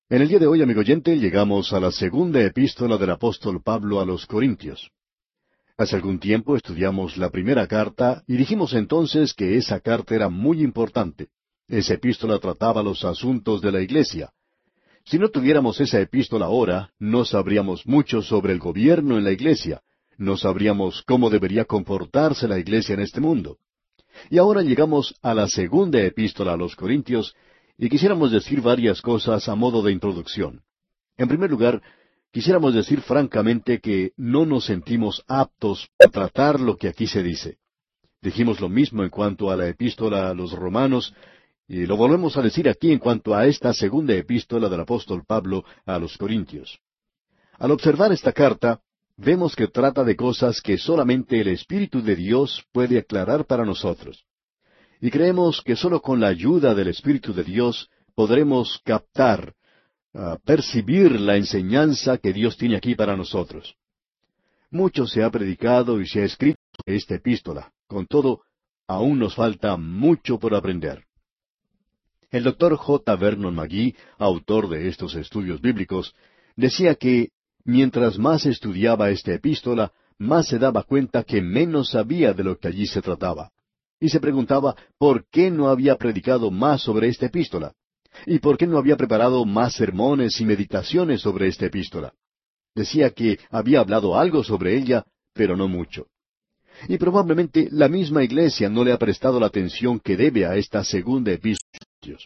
En el día de hoy, amigo oyente, llegamos a la segunda epístola del apóstol Pablo a los Corintios. Hace algún tiempo estudiamos la primera carta y dijimos entonces que esa carta era muy importante. Esa epístola trataba los asuntos de la iglesia. Si no tuviéramos esa epístola ahora, no sabríamos mucho sobre el gobierno en la iglesia, no sabríamos cómo debería comportarse la iglesia en este mundo. Y ahora llegamos a la segunda epístola a los Corintios y quisiéramos decir varias cosas a modo de introducción. En primer lugar, quisiéramos decir francamente que no nos sentimos aptos para tratar lo que aquí se dice. Dijimos lo mismo en cuanto a la epístola a los Romanos, y lo volvemos a decir aquí en cuanto a esta segunda epístola del apóstol Pablo a los Corintios. Al observar esta carta, vemos que trata de cosas que solamente el Espíritu de Dios puede aclarar para nosotros. Y creemos que sólo con la ayuda del Espíritu de Dios podremos captar, percibir la enseñanza que Dios tiene aquí para nosotros. Mucho se ha predicado y se ha escrito esta epístola. Con todo, aún nos falta mucho por aprender. El doctor J. Vernon McGee, autor de estos estudios bíblicos, decía que mientras más estudiaba esta epístola, más se daba cuenta que menos sabía de lo que allí se trataba. Y se preguntaba por qué no había predicado más sobre esta epístola, y por qué no había preparado más sermones y meditaciones sobre esta epístola. Decía que había hablado algo sobre ella, pero no mucho. Y probablemente la misma iglesia no le ha prestado la atención que debe a esta segunda epístola.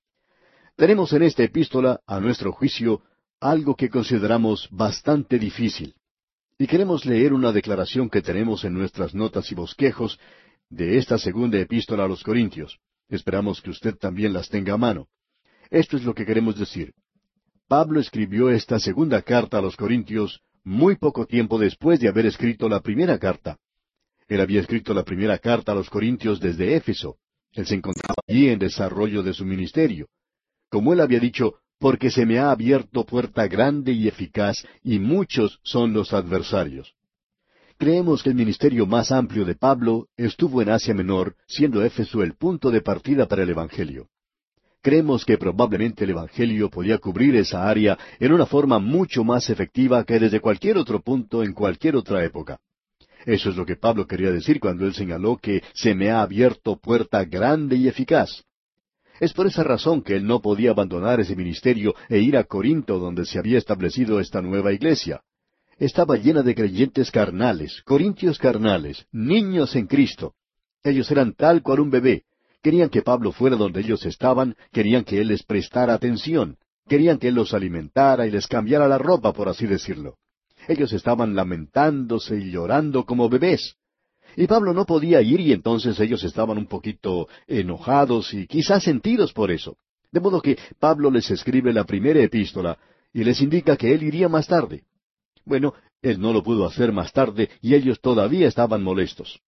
Tenemos en esta epístola, a nuestro juicio, algo que consideramos bastante difícil. Y queremos leer una declaración que tenemos en nuestras notas y bosquejos de esta segunda epístola a los Corintios. Esperamos que usted también las tenga a mano. Esto es lo que queremos decir. Pablo escribió esta segunda carta a los Corintios muy poco tiempo después de haber escrito la primera carta. Él había escrito la primera carta a los Corintios desde Éfeso. Él se encontraba allí en desarrollo de su ministerio. Como él había dicho, porque se me ha abierto puerta grande y eficaz, y muchos son los adversarios. Creemos que el ministerio más amplio de Pablo estuvo en Asia Menor, siendo Éfeso el punto de partida para el Evangelio. Creemos que probablemente el Evangelio podía cubrir esa área en una forma mucho más efectiva que desde cualquier otro punto en cualquier otra época. Eso es lo que Pablo quería decir cuando él señaló que se me ha abierto puerta grande y eficaz. Es por esa razón que él no podía abandonar ese ministerio e ir a Corinto, donde se había establecido esta nueva iglesia. Estaba llena de creyentes carnales, corintios carnales, niños en Cristo. Ellos eran tal cual un bebé. Querían que Pablo fuera donde ellos estaban, querían que él les prestara atención, querían que él los alimentara y les cambiara la ropa, por así decirlo. Ellos estaban lamentándose y llorando como bebés. Y Pablo no podía ir y entonces ellos estaban un poquito enojados y quizás sentidos por eso. De modo que Pablo les escribe la primera epístola y les indica que él iría más tarde. Bueno, él no lo pudo hacer más tarde y ellos todavía estaban molestos.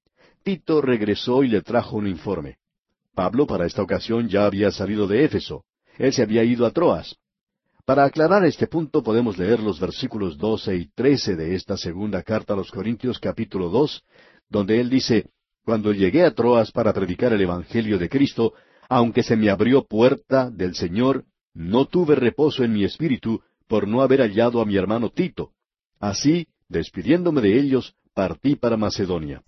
Tito regresó y le trajo un informe. Pablo para esta ocasión ya había salido de Éfeso. Él se había ido a Troas. Para aclarar este punto podemos leer los versículos 12 y 13 de esta segunda carta a los Corintios capítulo 2, donde él dice, «Cuando llegué a Troas para predicar el Evangelio de Cristo, aunque se me abrió puerta del Señor, no tuve reposo en mi espíritu por no haber hallado a mi hermano Tito. Así, despidiéndome de ellos, partí para Macedonia».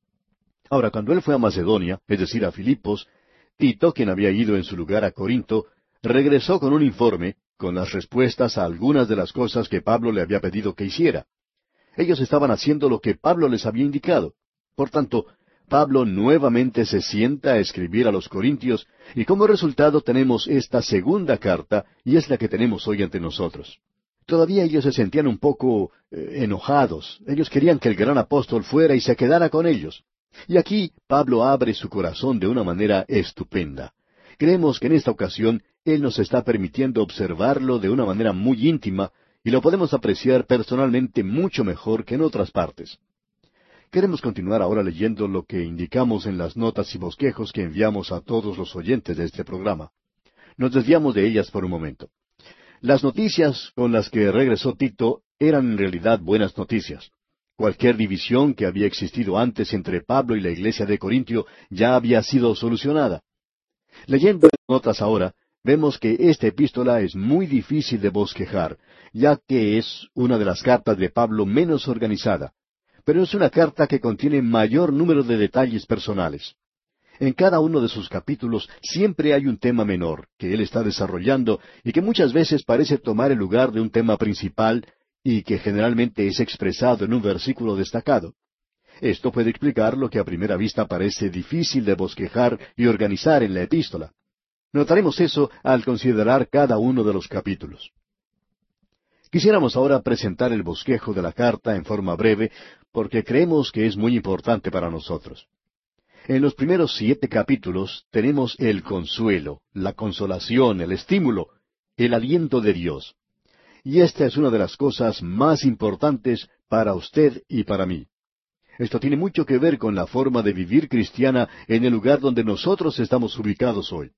Ahora, cuando él fue a Macedonia, es decir, a Filipos, Tito, quien había ido en su lugar a Corinto, regresó con un informe, con las respuestas a algunas de las cosas que Pablo le había pedido que hiciera. Ellos estaban haciendo lo que Pablo les había indicado. Por tanto, Pablo nuevamente se sienta a escribir a los Corintios, y como resultado tenemos esta segunda carta, y es la que tenemos hoy ante nosotros. Todavía ellos se sentían un poco enojados. Ellos querían que el gran apóstol fuera y se quedara con ellos. Y aquí Pablo abre su corazón de una manera estupenda. Creemos que en esta ocasión Él nos está permitiendo observarlo de una manera muy íntima y lo podemos apreciar personalmente mucho mejor que en otras partes. Queremos continuar ahora leyendo lo que indicamos en las notas y bosquejos que enviamos a todos los oyentes de este programa. Nos desviamos de ellas por un momento. Las noticias con las que regresó Tito eran en realidad buenas noticias. Cualquier división que había existido antes entre Pablo y la iglesia de Corintio ya había sido solucionada. Leyendo las notas ahora, vemos que esta epístola es muy difícil de bosquejar, ya que es una de las cartas de Pablo menos organizada. Pero es una carta que contiene mayor número de detalles personales. En cada uno de sus capítulos siempre hay un tema menor que él está desarrollando y que muchas veces parece tomar el lugar de un tema principal y que generalmente es expresado en un versículo destacado. Esto puede explicar lo que a primera vista parece difícil de bosquejar y organizar en la epístola. Notaremos eso al considerar cada uno de los capítulos. Quisiéramos ahora presentar el bosquejo de la carta en forma breve, porque creemos que es muy importante para nosotros. En los primeros 7 capítulos tenemos el consuelo, la consolación, el estímulo, el aliento de Dios. Y esta es una de las cosas más importantes para usted y para mí. Esto tiene mucho que ver con la forma de vivir cristiana en el lugar donde nosotros estamos ubicados hoy.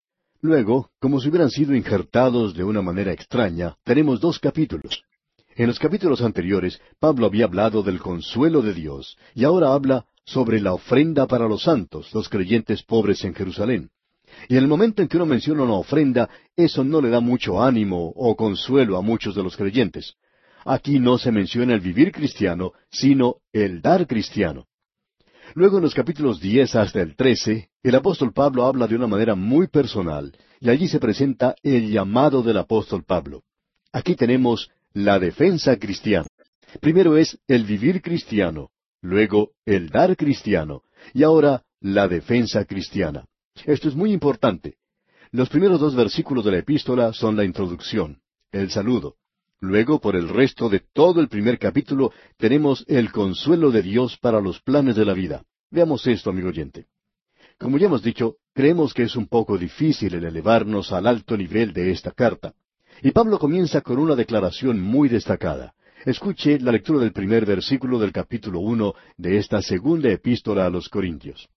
Luego, como si hubieran sido injertados de una manera extraña, tenemos 2 capítulos. En los capítulos anteriores, Pablo había hablado del consuelo de Dios, y ahora habla sobre la ofrenda para los santos, los creyentes pobres en Jerusalén. Y en el momento en que uno menciona una ofrenda, eso no le da mucho ánimo o consuelo a muchos de los creyentes. Aquí no se menciona el vivir cristiano, sino el dar cristiano. Luego en los capítulos 10 hasta el 13, el apóstol Pablo habla de una manera muy personal, y allí se presenta el llamado del apóstol Pablo. Aquí tenemos la defensa cristiana. Primero es el vivir cristiano, luego el dar cristiano, y ahora la defensa cristiana. Esto es muy importante. Los primeros 2 versículos de la epístola son la introducción, el saludo. Luego, por el resto de todo el primer capítulo, tenemos el consuelo de Dios para los planes de la vida. Veamos esto, amigo oyente. Como ya hemos dicho, creemos que es un poco difícil el elevarnos al alto nivel de esta carta. Y Pablo comienza con una declaración muy destacada. Escuche la lectura del primer versículo del capítulo 1 de esta segunda epístola a los Corintios.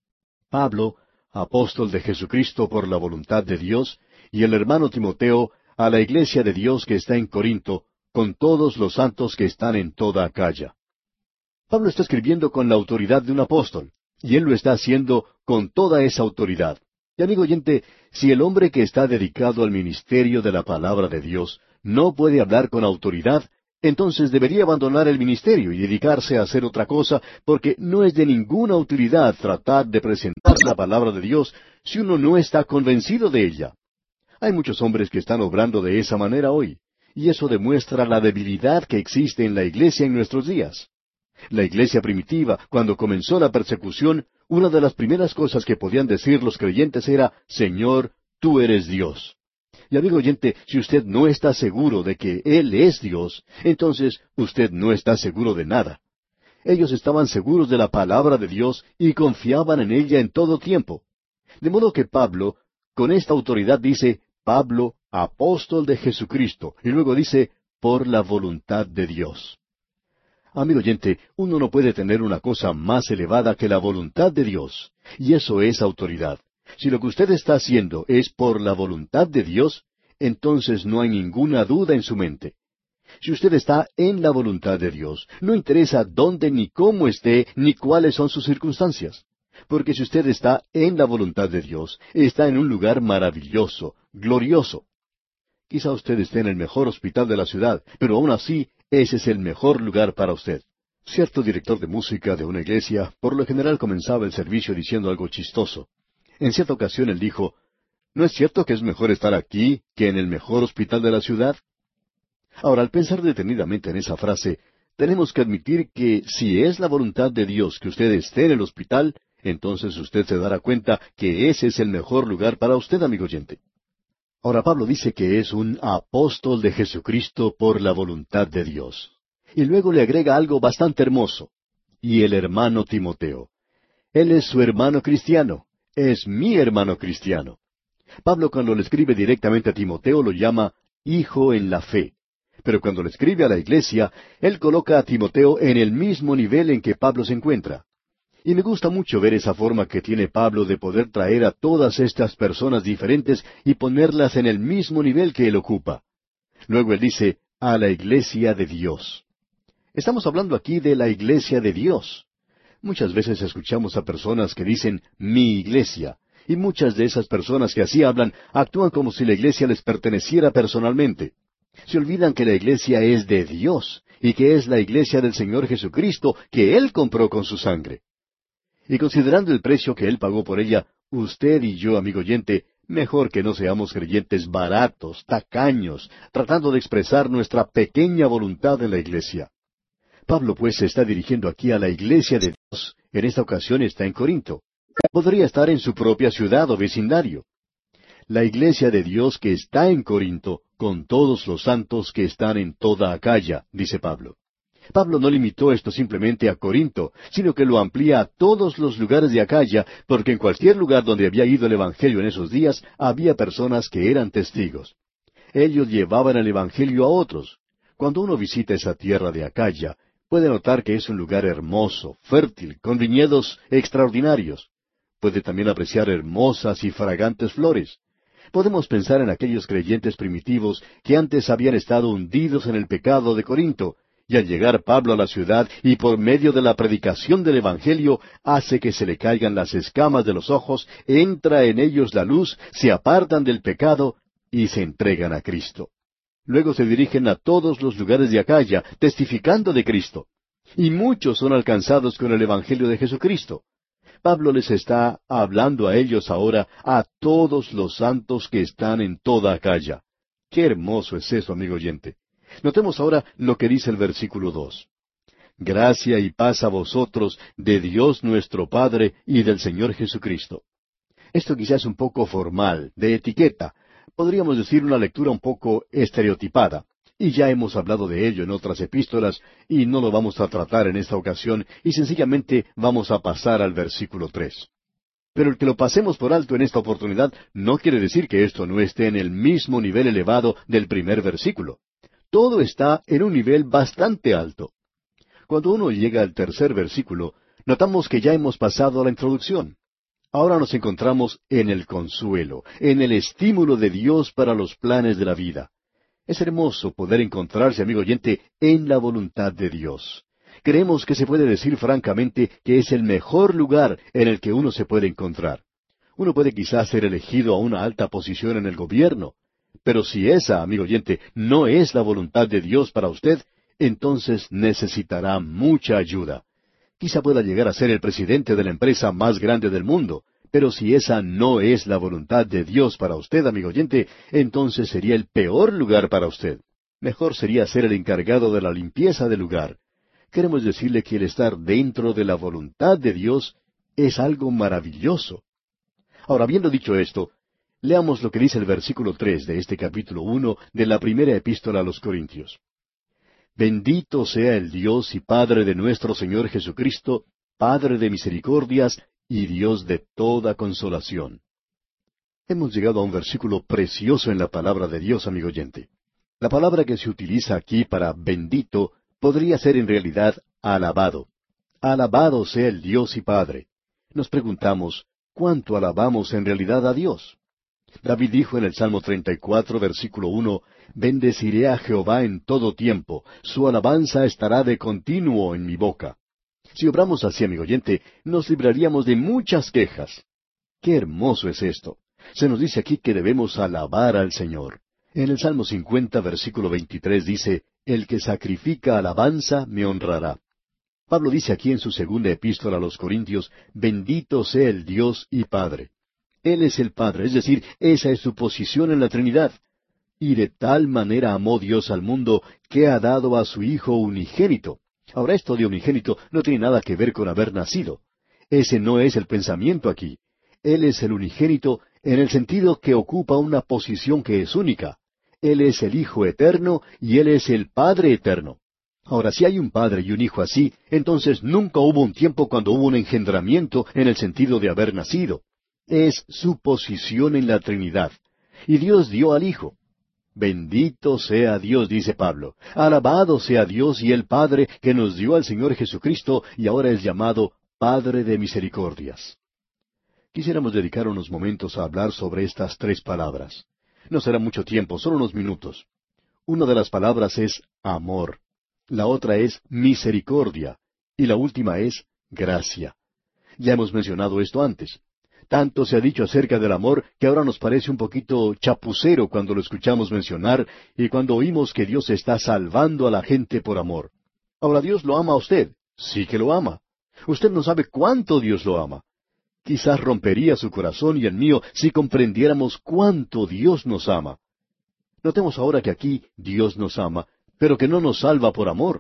Pablo, apóstol de Jesucristo por la voluntad de Dios, y el hermano Timoteo, a la iglesia de Dios que está en Corinto, con todos los santos que están en toda Acaya. Pablo está escribiendo con la autoridad de un apóstol, y él lo está haciendo con toda esa autoridad. Y amigo oyente, si el hombre que está dedicado al ministerio de la palabra de Dios no puede hablar con autoridad, entonces debería abandonar el ministerio y dedicarse a hacer otra cosa, porque no es de ninguna utilidad tratar de presentar la palabra de Dios si uno no está convencido de ella. Hay muchos hombres que están obrando de esa manera hoy, y eso demuestra la debilidad que existe en la iglesia en nuestros días. La iglesia primitiva, cuando comenzó la persecución, una de las primeras cosas que podían decir los creyentes era, Señor, tú eres Dios. Y amigo oyente, si usted no está seguro de que Él es Dios, entonces usted no está seguro de nada. Ellos estaban seguros de la palabra de Dios y confiaban en ella en todo tiempo. De modo que Pablo, con esta autoridad dice, Pablo, apóstol de Jesucristo, y luego dice, por la voluntad de Dios. Amigo oyente, uno no puede tener una cosa más elevada que la voluntad de Dios, y eso es autoridad. Si lo que usted está haciendo es por la voluntad de Dios, entonces no hay ninguna duda en su mente. Si usted está en la voluntad de Dios, no interesa dónde ni cómo esté, ni cuáles son sus circunstancias. Porque si usted está en la voluntad de Dios, está en un lugar maravilloso, glorioso. Quizá usted esté en el mejor hospital de la ciudad, pero aún así, ese es el mejor lugar para usted. Cierto director de música de una iglesia, por lo general comenzaba el servicio diciendo algo chistoso. En cierta ocasión él dijo, ¿no es cierto que es mejor estar aquí que en el mejor hospital de la ciudad? Ahora, al pensar detenidamente en esa frase, tenemos que admitir que si es la voluntad de Dios que usted esté en el hospital, entonces usted se dará cuenta que ese es el mejor lugar para usted, amigo oyente. Ahora Pablo dice que es un apóstol de Jesucristo por la voluntad de Dios. Y luego le agrega algo bastante hermoso. Y el hermano Timoteo. Él es su hermano cristiano. Es mi hermano cristiano. Pablo cuando le escribe directamente a Timoteo lo llama hijo en la fe. Pero cuando le escribe a la iglesia, él coloca a Timoteo en el mismo nivel en que Pablo se encuentra. Y me gusta mucho ver esa forma que tiene Pablo de poder traer a todas estas personas diferentes y ponerlas en el mismo nivel que él ocupa. Luego él dice, a la iglesia de Dios. Estamos hablando aquí de la iglesia de Dios. Muchas veces escuchamos a personas que dicen, mi iglesia, Y muchas de esas personas que así hablan actúan como si la iglesia les perteneciera personalmente. Se olvidan que la iglesia es de Dios y que es la iglesia del Señor Jesucristo que Él compró con su sangre. Y considerando el precio que Él pagó por ella, usted y yo, amigo oyente, mejor que no seamos creyentes baratos, tacaños, tratando de expresar nuestra pequeña voluntad en la iglesia. Pablo pues se está dirigiendo aquí a la iglesia de Dios. En esta ocasión está en Corinto. Podría estar en su propia ciudad o vecindario. La iglesia de Dios que está en Corinto, con todos los santos que están en toda Acaya, dice Pablo. Pablo no limitó esto simplemente a Corinto, sino que lo amplía a todos los lugares de Acaya, porque en cualquier lugar donde había ido el Evangelio en esos días, había personas que eran testigos. Ellos llevaban el Evangelio a otros. Cuando uno visita esa tierra de Acaya, puede notar que es un lugar hermoso, fértil, con viñedos extraordinarios. Puede también apreciar hermosas y fragantes flores. Podemos pensar en aquellos creyentes primitivos que antes habían estado hundidos en el pecado de Corinto, y al llegar Pablo a la ciudad y por medio de la predicación del Evangelio hace que se le caigan las escamas de los ojos, entra en ellos la luz, se apartan del pecado y se entregan a Cristo. Luego se dirigen a todos los lugares de Acaya, testificando de Cristo. Y muchos son alcanzados con el Evangelio de Jesucristo. Pablo les está hablando a ellos ahora, a todos los santos que están en toda Acaya. Qué hermoso es eso, amigo oyente. Notemos ahora lo que dice el versículo 2. Gracia y paz a vosotros de Dios nuestro Padre y del Señor Jesucristo. Esto quizás es un poco formal, de etiqueta. Podríamos decir una lectura un poco estereotipada. Y ya hemos hablado de ello en otras epístolas, y no lo vamos a tratar en esta ocasión, y sencillamente vamos a pasar al versículo 3. Pero el que lo pasemos por alto en esta oportunidad no quiere decir que esto no esté en el mismo nivel elevado del primer versículo. Todo está en un nivel bastante alto. Cuando uno llega al tercer versículo, notamos que ya hemos pasado a la introducción. Ahora nos encontramos en el consuelo, en el estímulo de Dios para los planes de la vida. Es hermoso poder encontrarse, amigo oyente, en la voluntad de Dios. Creemos que se puede decir francamente que es el mejor lugar en el que uno se puede encontrar. Uno puede quizás ser elegido a una alta posición en el gobierno, pero si esa, amigo oyente, no es la voluntad de Dios para usted, entonces necesitará mucha ayuda. Quizá pueda llegar a ser el presidente de la empresa más grande del mundo, pero si esa no es la voluntad de Dios para usted, amigo oyente, entonces sería el peor lugar para usted. Mejor sería ser el encargado de la limpieza del lugar. Queremos decirle que el estar dentro de la voluntad de Dios es algo maravilloso. Ahora, habiendo dicho esto, leamos lo que dice el versículo 3 de este capítulo 1 de la primera epístola a los Corintios. Bendito sea el Dios y Padre de nuestro Señor Jesucristo, Padre de misericordias y Dios de toda consolación. Hemos llegado a un versículo precioso en la palabra de Dios, amigo oyente. La palabra que se utiliza aquí para bendito podría ser en realidad alabado. Alabado sea el Dios y Padre. Nos preguntamos, ¿cuánto alabamos en realidad a Dios? David dijo en el Salmo 34, versículo 1, Bendeciré a Jehová en todo tiempo, su alabanza estará de continuo en mi boca. Si obramos así, amigo oyente, nos libraríamos de muchas quejas. ¡Qué hermoso es esto! Se nos dice aquí que debemos alabar al Señor. En el Salmo 50, versículo 23 dice, El que sacrifica alabanza me honrará. Pablo dice aquí en su segunda epístola a los Corintios, Bendito sea el Dios y Padre. Él es el Padre, es decir, esa es su posición en la Trinidad. Y de tal manera amó Dios al mundo que ha dado a su Hijo unigénito. Ahora esto de unigénito no tiene nada que ver con haber nacido. Ese no es el pensamiento aquí. Él es el unigénito en el sentido que ocupa una posición que es única. Él es el Hijo eterno y Él es el Padre eterno. Ahora, si hay un Padre y un Hijo así, entonces nunca hubo un tiempo cuando hubo un engendramiento en el sentido de haber nacido. Es su posición en la Trinidad. Y Dios dio al Hijo. Bendito sea Dios, dice Pablo. Alabado sea Dios y el Padre que nos dio al Señor Jesucristo y ahora es llamado Padre de misericordias. Quisiéramos dedicar unos momentos a hablar sobre estas tres palabras. No será mucho tiempo, solo unos minutos. Una de las palabras es amor. La otra es misericordia. Y la última es gracia. Ya hemos mencionado esto antes. Tanto se ha dicho acerca del amor que ahora nos parece un poquito chapucero cuando lo escuchamos mencionar y cuando oímos que Dios está salvando a la gente por amor. Ahora, Dios lo ama a usted. Sí que lo ama. Usted no sabe cuánto Dios lo ama. Quizás rompería su corazón y el mío si comprendiéramos cuánto Dios nos ama. Notemos ahora que aquí Dios nos ama, pero que no nos salva por amor.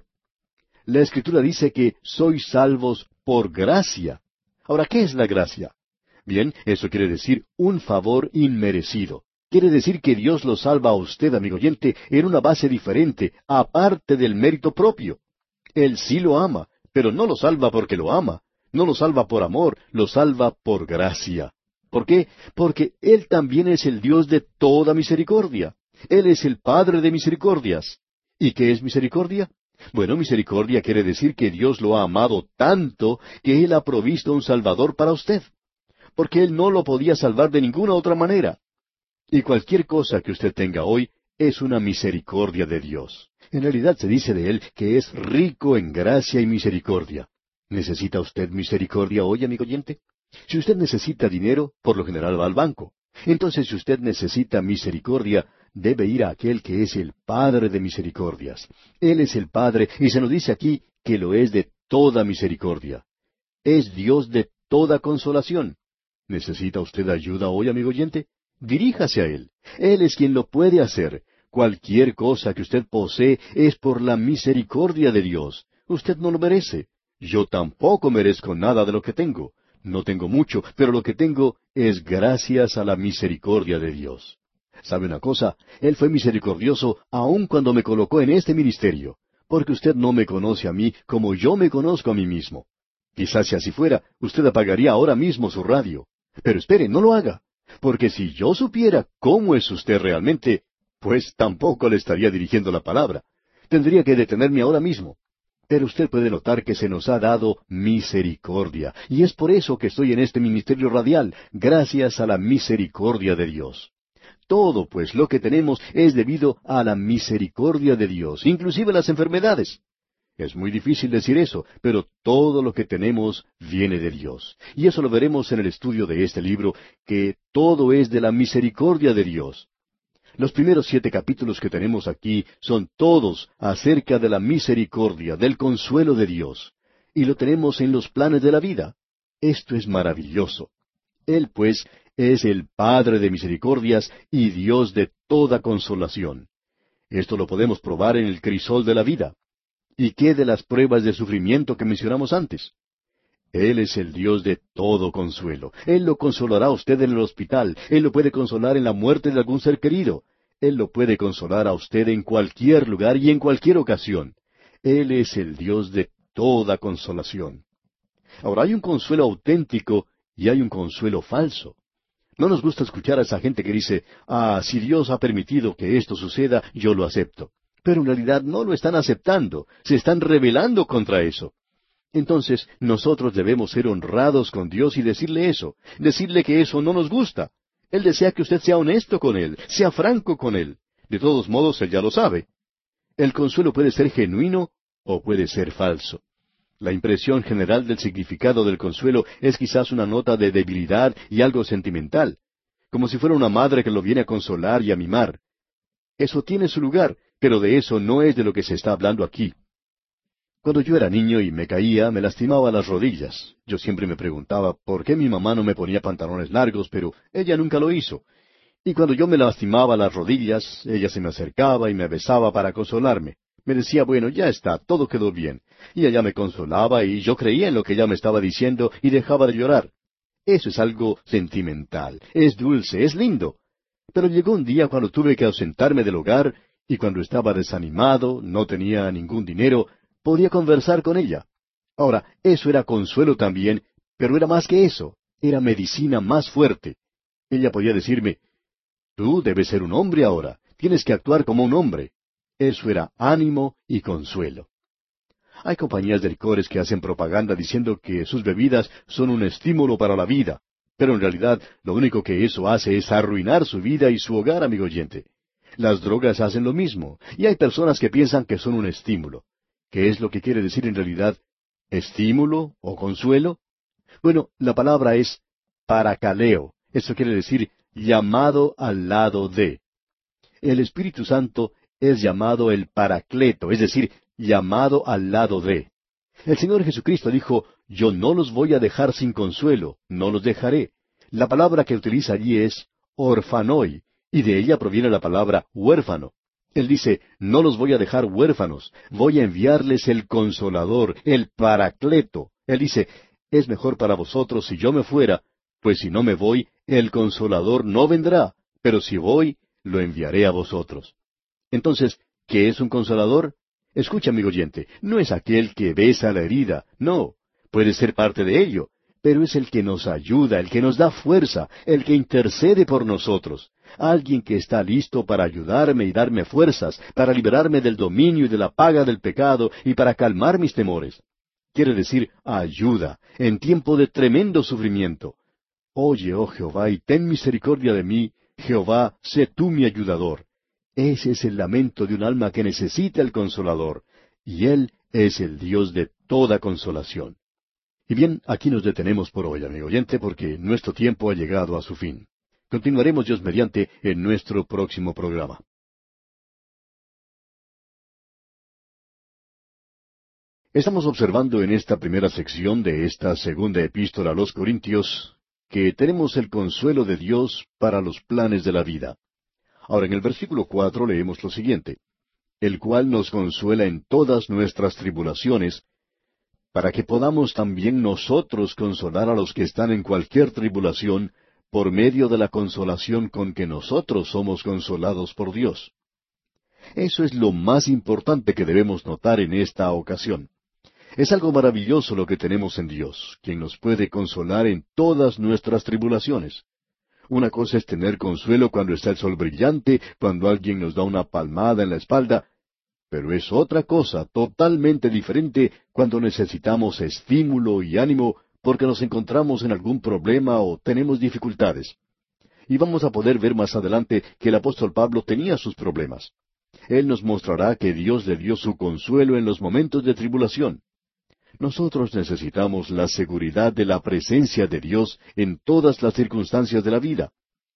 La Escritura dice que sois salvos por gracia. Ahora, ¿qué es la gracia? Bien, eso quiere decir un favor inmerecido. Quiere decir que Dios lo salva a usted, amigo oyente, en una base diferente, aparte del mérito propio. Él sí lo ama, pero no lo salva porque lo ama. No lo salva por amor, lo salva por gracia. ¿Por qué? Porque Él también es el Dios de toda misericordia. Él es el Padre de misericordias. ¿Y qué es misericordia? Bueno, misericordia quiere decir que Dios lo ha amado tanto que Él ha provisto un Salvador para usted. Porque Él no lo podía salvar de ninguna otra manera. Y cualquier cosa que usted tenga hoy es una misericordia de Dios. En realidad se dice de Él que es rico en gracia y misericordia. ¿Necesita usted misericordia hoy, amigo oyente? Si usted necesita dinero, por lo general va al banco. Entonces, si usted necesita misericordia, debe ir a aquel que es el Padre de misericordias. Él es el Padre, y se nos dice aquí que lo es de toda misericordia. Es Dios de toda consolación. ¿Necesita usted ayuda hoy, amigo oyente? Diríjase a Él. Él es quien lo puede hacer. Cualquier cosa que usted posee es por la misericordia de Dios. Usted no lo merece. Yo tampoco merezco nada de lo que tengo. No tengo mucho, pero lo que tengo es gracias a la misericordia de Dios. ¿Sabe una cosa? Él fue misericordioso aun cuando me colocó en este ministerio, porque usted no me conoce a mí como yo me conozco a mí mismo. Quizás si así fuera, usted apagaría ahora mismo su radio. Pero espere, no lo haga, porque si yo supiera cómo es usted realmente, pues tampoco le estaría dirigiendo la palabra. Tendría que detenerme ahora mismo. Pero usted puede notar que se nos ha dado misericordia, y es por eso que estoy en este ministerio radial, gracias a la misericordia de Dios. Todo, pues, lo que tenemos es debido a la misericordia de Dios, inclusive las enfermedades. Es muy difícil decir eso, pero todo lo que tenemos viene de Dios. Y eso lo veremos en el estudio de este libro, que todo es de la misericordia de Dios. Los primeros 7 capítulos que tenemos aquí son todos acerca de la misericordia, del consuelo de Dios. Y lo tenemos en los planes de la vida. Esto es maravilloso. Él, pues, es el Padre de misericordias y Dios de toda consolación. Esto lo podemos probar en el crisol de la vida. ¿Y qué de las pruebas de sufrimiento que mencionamos antes? Él es el Dios de todo consuelo. Él lo consolará a usted en el hospital. Él lo puede consolar en la muerte de algún ser querido. Él lo puede consolar a usted en cualquier lugar y en cualquier ocasión. Él es el Dios de toda consolación. Ahora, hay un consuelo auténtico y hay un consuelo falso. No nos gusta escuchar a esa gente que dice, si Dios ha permitido que esto suceda, yo lo acepto. Pero en realidad no lo están aceptando, se están rebelando contra eso. Entonces, nosotros debemos ser honrados con Dios y decirle eso, decirle que eso no nos gusta. Él desea que usted sea honesto con Él, sea franco con Él. De todos modos, Él ya lo sabe. El consuelo puede ser genuino o puede ser falso. La impresión general del significado del consuelo es quizás una nota de debilidad y algo sentimental, como si fuera una madre que lo viene a consolar y a mimar. Eso tiene su lugar, pero de eso no es de lo que se está hablando aquí. Cuando yo era niño y me caía, me lastimaba las rodillas. Yo siempre me preguntaba por qué mi mamá no me ponía pantalones largos, pero ella nunca lo hizo. Y cuando yo me lastimaba las rodillas, ella se me acercaba y me besaba para consolarme. Me decía, bueno, ya está, todo quedó bien. Y ella me consolaba y yo creía en lo que ella me estaba diciendo y dejaba de llorar. Eso es algo sentimental, es dulce, es lindo. Pero llegó un día cuando tuve que ausentarme del hogar y cuando estaba desanimado, no tenía ningún dinero, podía conversar con ella. Ahora, eso era consuelo también, pero era más que eso, era medicina más fuerte. Ella podía decirme, tú debes ser un hombre ahora, tienes que actuar como un hombre. Eso era ánimo y consuelo. Hay compañías de licores que hacen propaganda diciendo que sus bebidas son un estímulo para la vida, pero en realidad lo único que eso hace es arruinar su vida y su hogar, amigo oyente. Las drogas hacen lo mismo, y hay personas que piensan que son un estímulo. ¿Qué es lo que quiere decir en realidad? ¿Estímulo o consuelo? Bueno, la palabra es parakaleo. Eso quiere decir llamado al lado de. El Espíritu Santo es llamado el Paracleto, es decir, llamado al lado de. El Señor Jesucristo dijo, yo no los voy a dejar sin consuelo, no los dejaré. La palabra que utiliza allí es orfanoi, y de ella proviene la palabra huérfano. Él dice, no los voy a dejar huérfanos, voy a enviarles el Consolador, el Paracleto. Él dice, es mejor para vosotros si yo me fuera, pues si no me voy, el Consolador no vendrá, pero si voy, lo enviaré a vosotros. Entonces, ¿qué es un consolador? Escucha, amigo oyente, no es aquel que besa la herida, no, puede ser parte de ello, pero es el que nos ayuda, el que nos da fuerza, el que intercede por nosotros, alguien que está listo para ayudarme y darme fuerzas, para liberarme del dominio y de la paga del pecado y para calmar mis temores. Quiere decir ayuda, en tiempo de tremendo sufrimiento. Oye, oh Jehová, y ten misericordia de mí, Jehová, sé tú mi ayudador. Ese es el lamento de un alma que necesita el Consolador, y Él es el Dios de toda consolación. Y bien, aquí nos detenemos por hoy, amigo oyente, porque nuestro tiempo ha llegado a su fin. Continuaremos, Dios mediante, en nuestro próximo programa. Estamos observando en esta primera sección de esta segunda epístola a los Corintios que tenemos el consuelo de Dios para los planes de la vida. Ahora, en el versículo 4 leemos lo siguiente, el cual nos consuela en todas nuestras tribulaciones, para que podamos también nosotros consolar a los que están en cualquier tribulación, por medio de la consolación con que nosotros somos consolados por Dios. Eso es lo más importante que debemos notar en esta ocasión. Es algo maravilloso lo que tenemos en Dios, quien nos puede consolar en todas nuestras tribulaciones. Una cosa es tener consuelo cuando está el sol brillante, cuando alguien nos da una palmada en la espalda, pero es otra cosa totalmente diferente cuando necesitamos estímulo y ánimo porque nos encontramos en algún problema o tenemos dificultades. Y vamos a poder ver más adelante que el apóstol Pablo tenía sus problemas. Él nos mostrará que Dios le dio su consuelo en los momentos de tribulación. Nosotros necesitamos la seguridad de la presencia de Dios en todas las circunstancias de la vida.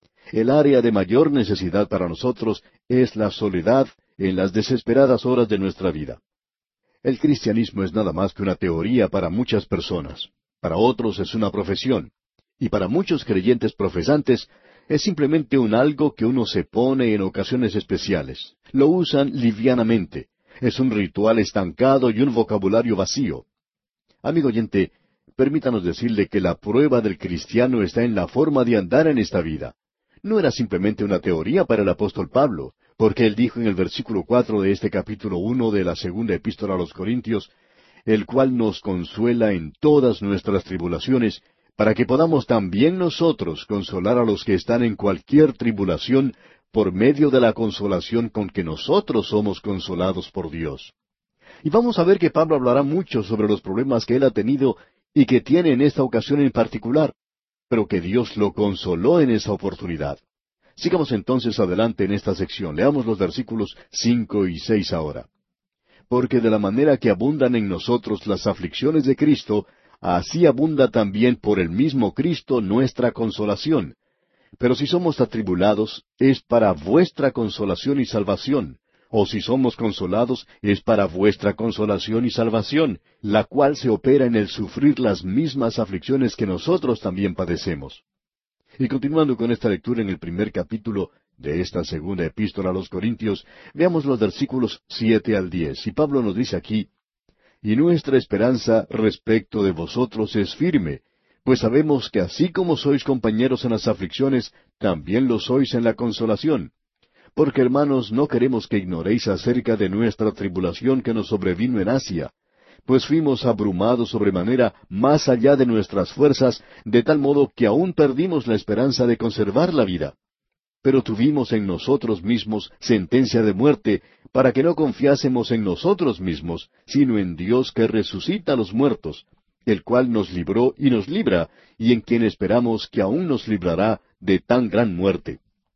El área de mayor necesidad para nosotros es la soledad en las desesperadas horas de nuestra vida. El cristianismo es nada más que una teoría para muchas personas. Para otros es una profesión. Y para muchos creyentes profesantes es simplemente un algo que uno se pone en ocasiones especiales. Lo usan livianamente. Es un ritual estancado y un vocabulario vacío. Amigo oyente, permítanos decirle que la prueba del cristiano está en la forma de andar en esta vida. No era simplemente una teoría para el apóstol Pablo, porque él dijo en el versículo 4 de este capítulo 1 de la segunda epístola a los Corintios, el cual nos consuela en todas nuestras tribulaciones, para que podamos también nosotros consolar a los que están en cualquier tribulación, por medio de la consolación con que nosotros somos consolados por Dios. Y vamos a ver que Pablo hablará mucho sobre los problemas que él ha tenido y que tiene en esta ocasión en particular, pero que Dios lo consoló en esa oportunidad. Sigamos entonces adelante en esta sección. Leamos los versículos 5 y 6 ahora. Porque de la manera que abundan en nosotros las aflicciones de Cristo, así abunda también por el mismo Cristo nuestra consolación. Pero si somos atribulados, es para vuestra consolación y salvación. O si somos consolados, es para vuestra consolación y salvación, la cual se opera en el sufrir las mismas aflicciones que nosotros también padecemos. Y continuando con esta lectura en el primer capítulo de esta segunda epístola a los Corintios, veamos los versículos 7 al 10. Y Pablo nos dice aquí, y nuestra esperanza respecto de vosotros es firme, pues sabemos que así como sois compañeros en las aflicciones, también lo sois en la consolación. Porque, hermanos, no queremos que ignoréis acerca de nuestra tribulación que nos sobrevino en Asia, pues fuimos abrumados sobremanera más allá de nuestras fuerzas, de tal modo que aún perdimos la esperanza de conservar la vida. Pero tuvimos en nosotros mismos sentencia de muerte, para que no confiásemos en nosotros mismos, sino en Dios que resucita a los muertos, el cual nos libró y nos libra, y en quien esperamos que aún nos librará de tan gran muerte.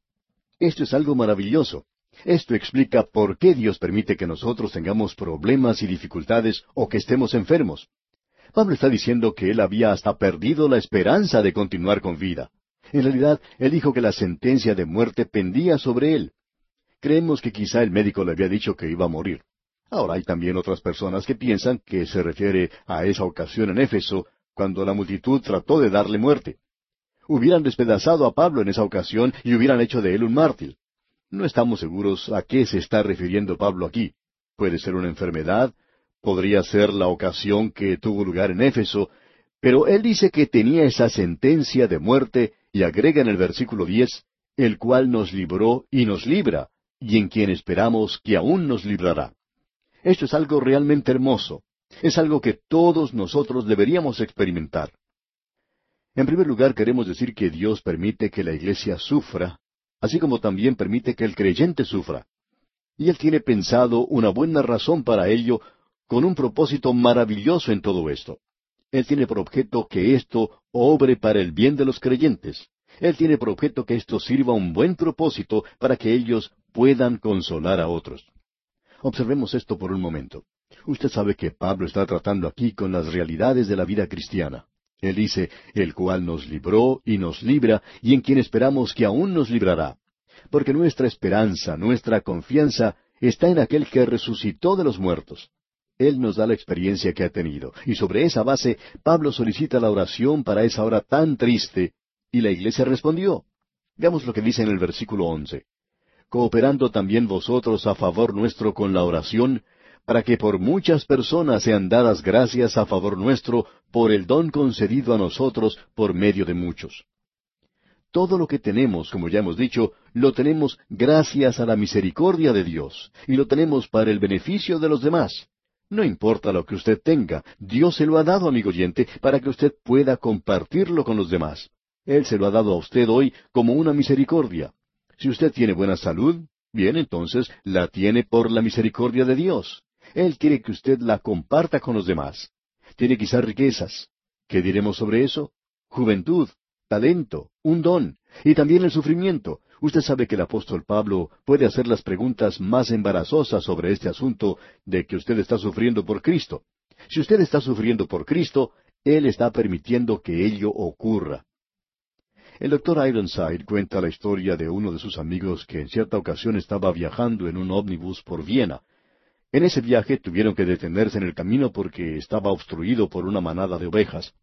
Esto es algo maravilloso. Esto explica por qué Dios permite que nosotros tengamos problemas y dificultades o que estemos enfermos. Pablo está diciendo que él había hasta perdido la esperanza de continuar con vida. En realidad, él dijo que la sentencia de muerte pendía sobre él. Creemos que quizá el médico le había dicho que iba a morir. Ahora hay también otras personas que piensan que se refiere a esa ocasión en Éfeso, cuando la multitud trató de darle muerte. Hubieran despedazado a Pablo en esa ocasión y hubieran hecho de él un mártir. No estamos seguros a qué se está refiriendo Pablo aquí. Puede ser una enfermedad, podría ser la ocasión que tuvo lugar en Éfeso, pero él dice que tenía esa sentencia de muerte y agrega en el versículo 10, el cual nos libró y nos libra, y en quien esperamos que aún nos librará. Esto es algo realmente hermoso. Es algo que todos nosotros deberíamos experimentar. En primer lugar, queremos decir que Dios permite que la iglesia sufra, así como también permite que el creyente sufra. Y Él tiene pensado una buena razón para ello, con un propósito maravilloso en todo esto. Él tiene por objeto que esto obre para el bien de los creyentes. Él tiene por objeto que esto sirva un buen propósito para que ellos puedan consolar a otros. Observemos esto por un momento. Usted sabe que Pablo está tratando aquí con las realidades de la vida cristiana. Él dice, el cual nos libró y nos libra, y en quien esperamos que aún nos librará. Porque nuestra esperanza, nuestra confianza, está en aquel que resucitó de los muertos. Él nos da la experiencia que ha tenido, y sobre esa base Pablo solicita la oración para esa hora tan triste, y la iglesia respondió. Veamos lo que dice en el versículo 11. Cooperando también vosotros a favor nuestro con la oración, para que por muchas personas sean dadas gracias a favor nuestro por el don concedido a nosotros por medio de muchos. Todo lo que tenemos, como ya hemos dicho, lo tenemos gracias a la misericordia de Dios, y lo tenemos para el beneficio de los demás. No importa lo que usted tenga, Dios se lo ha dado, amigo oyente, para que usted pueda compartirlo con los demás. Él se lo ha dado a usted hoy como una misericordia. Si usted tiene buena salud, bien, entonces la tiene por la misericordia de Dios. Él quiere que usted la comparta con los demás. Tiene quizás riquezas. ¿Qué diremos sobre eso? Juventud, talento, un don, y también el sufrimiento. Usted sabe que el apóstol Pablo puede hacer las preguntas más embarazosas sobre este asunto de que usted está sufriendo por Cristo. Si usted está sufriendo por Cristo, Él está permitiendo que ello ocurra. El doctor Ironside cuenta la historia de uno de sus amigos que en cierta ocasión estaba viajando en un ómnibus por Viena. En ese viaje tuvieron que detenerse en el camino porque estaba obstruido por una manada de ovejas.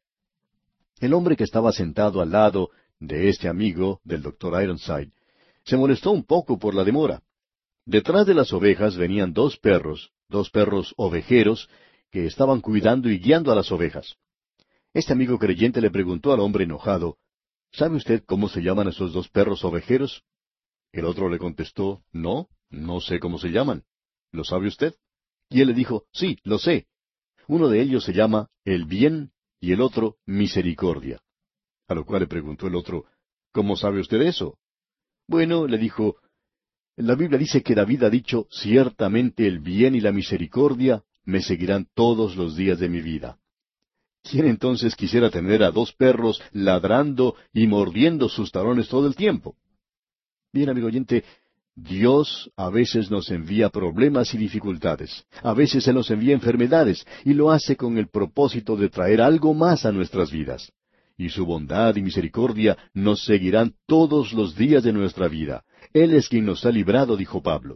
El hombre que estaba sentado al lado de este amigo, del doctor Ironside, se molestó un poco por la demora. Detrás de las ovejas venían dos perros ovejeros, que estaban cuidando y guiando a las ovejas. Este amigo creyente le preguntó al hombre enojado, ¿sabe usted cómo se llaman esos dos perros ovejeros? El otro le contestó, no, no sé cómo se llaman. ¿Lo sabe usted? Y él le dijo, sí, lo sé. Uno de ellos se llama el bien y el otro misericordia. A lo cual le preguntó el otro, ¿cómo sabe usted eso? Bueno, le dijo, la Biblia dice que David ha dicho, ciertamente el bien y la misericordia me seguirán todos los días de mi vida. ¿Quién entonces quisiera tener a dos perros ladrando y mordiendo sus talones todo el tiempo? Bien, amigo oyente, Dios a veces nos envía problemas y dificultades. A veces Él nos envía enfermedades, y lo hace con el propósito de traer algo más a nuestras vidas. Y su bondad y misericordia nos seguirán todos los días de nuestra vida. Él es quien nos ha librado, dijo Pablo.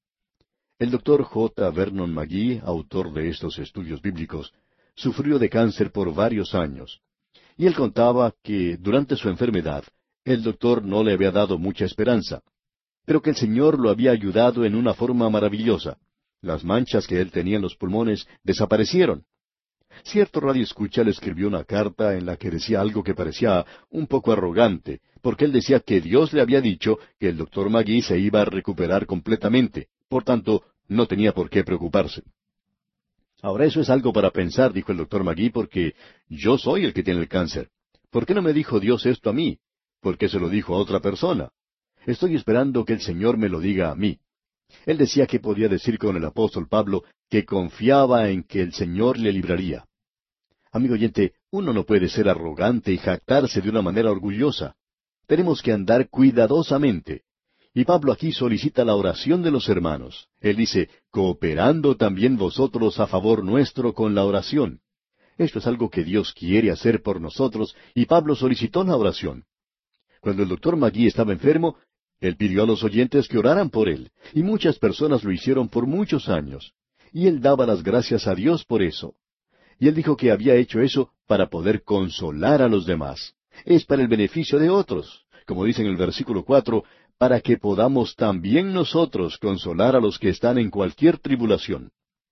El doctor J. Vernon McGee, autor de estos estudios bíblicos, sufrió de cáncer por varios años. Y él contaba que, durante su enfermedad, el doctor no le había dado mucha esperanza, pero que el Señor lo había ayudado en una forma maravillosa. Las manchas que él tenía en los pulmones desaparecieron. Cierto radioescucha le escribió una carta en la que decía algo que parecía un poco arrogante, porque él decía que Dios le había dicho que el doctor McGee se iba a recuperar completamente, por tanto, no tenía por qué preocuparse. Ahora eso es algo para pensar, dijo el doctor McGee, porque yo soy el que tiene el cáncer. ¿Por qué no me dijo Dios esto a mí? ¿Por qué se lo dijo a otra persona? Estoy esperando que el Señor me lo diga a mí. Él decía que podía decir con el apóstol Pablo que confiaba en que el Señor le libraría. Amigo oyente, uno no puede ser arrogante y jactarse de una manera orgullosa. Tenemos que andar cuidadosamente. Y Pablo aquí solicita la oración de los hermanos. Él dice, cooperando también vosotros a favor nuestro con la oración. Esto es algo que Dios quiere hacer por nosotros, y Pablo solicitó la oración. Cuando el doctor Magui estaba enfermo, él pidió a los oyentes que oraran por él, y muchas personas lo hicieron por muchos años. Y él daba las gracias a Dios por eso. Y él dijo que había hecho eso para poder consolar a los demás. Es para el beneficio de otros, como dice en el versículo 4, para que podamos también nosotros consolar a los que están en cualquier tribulación.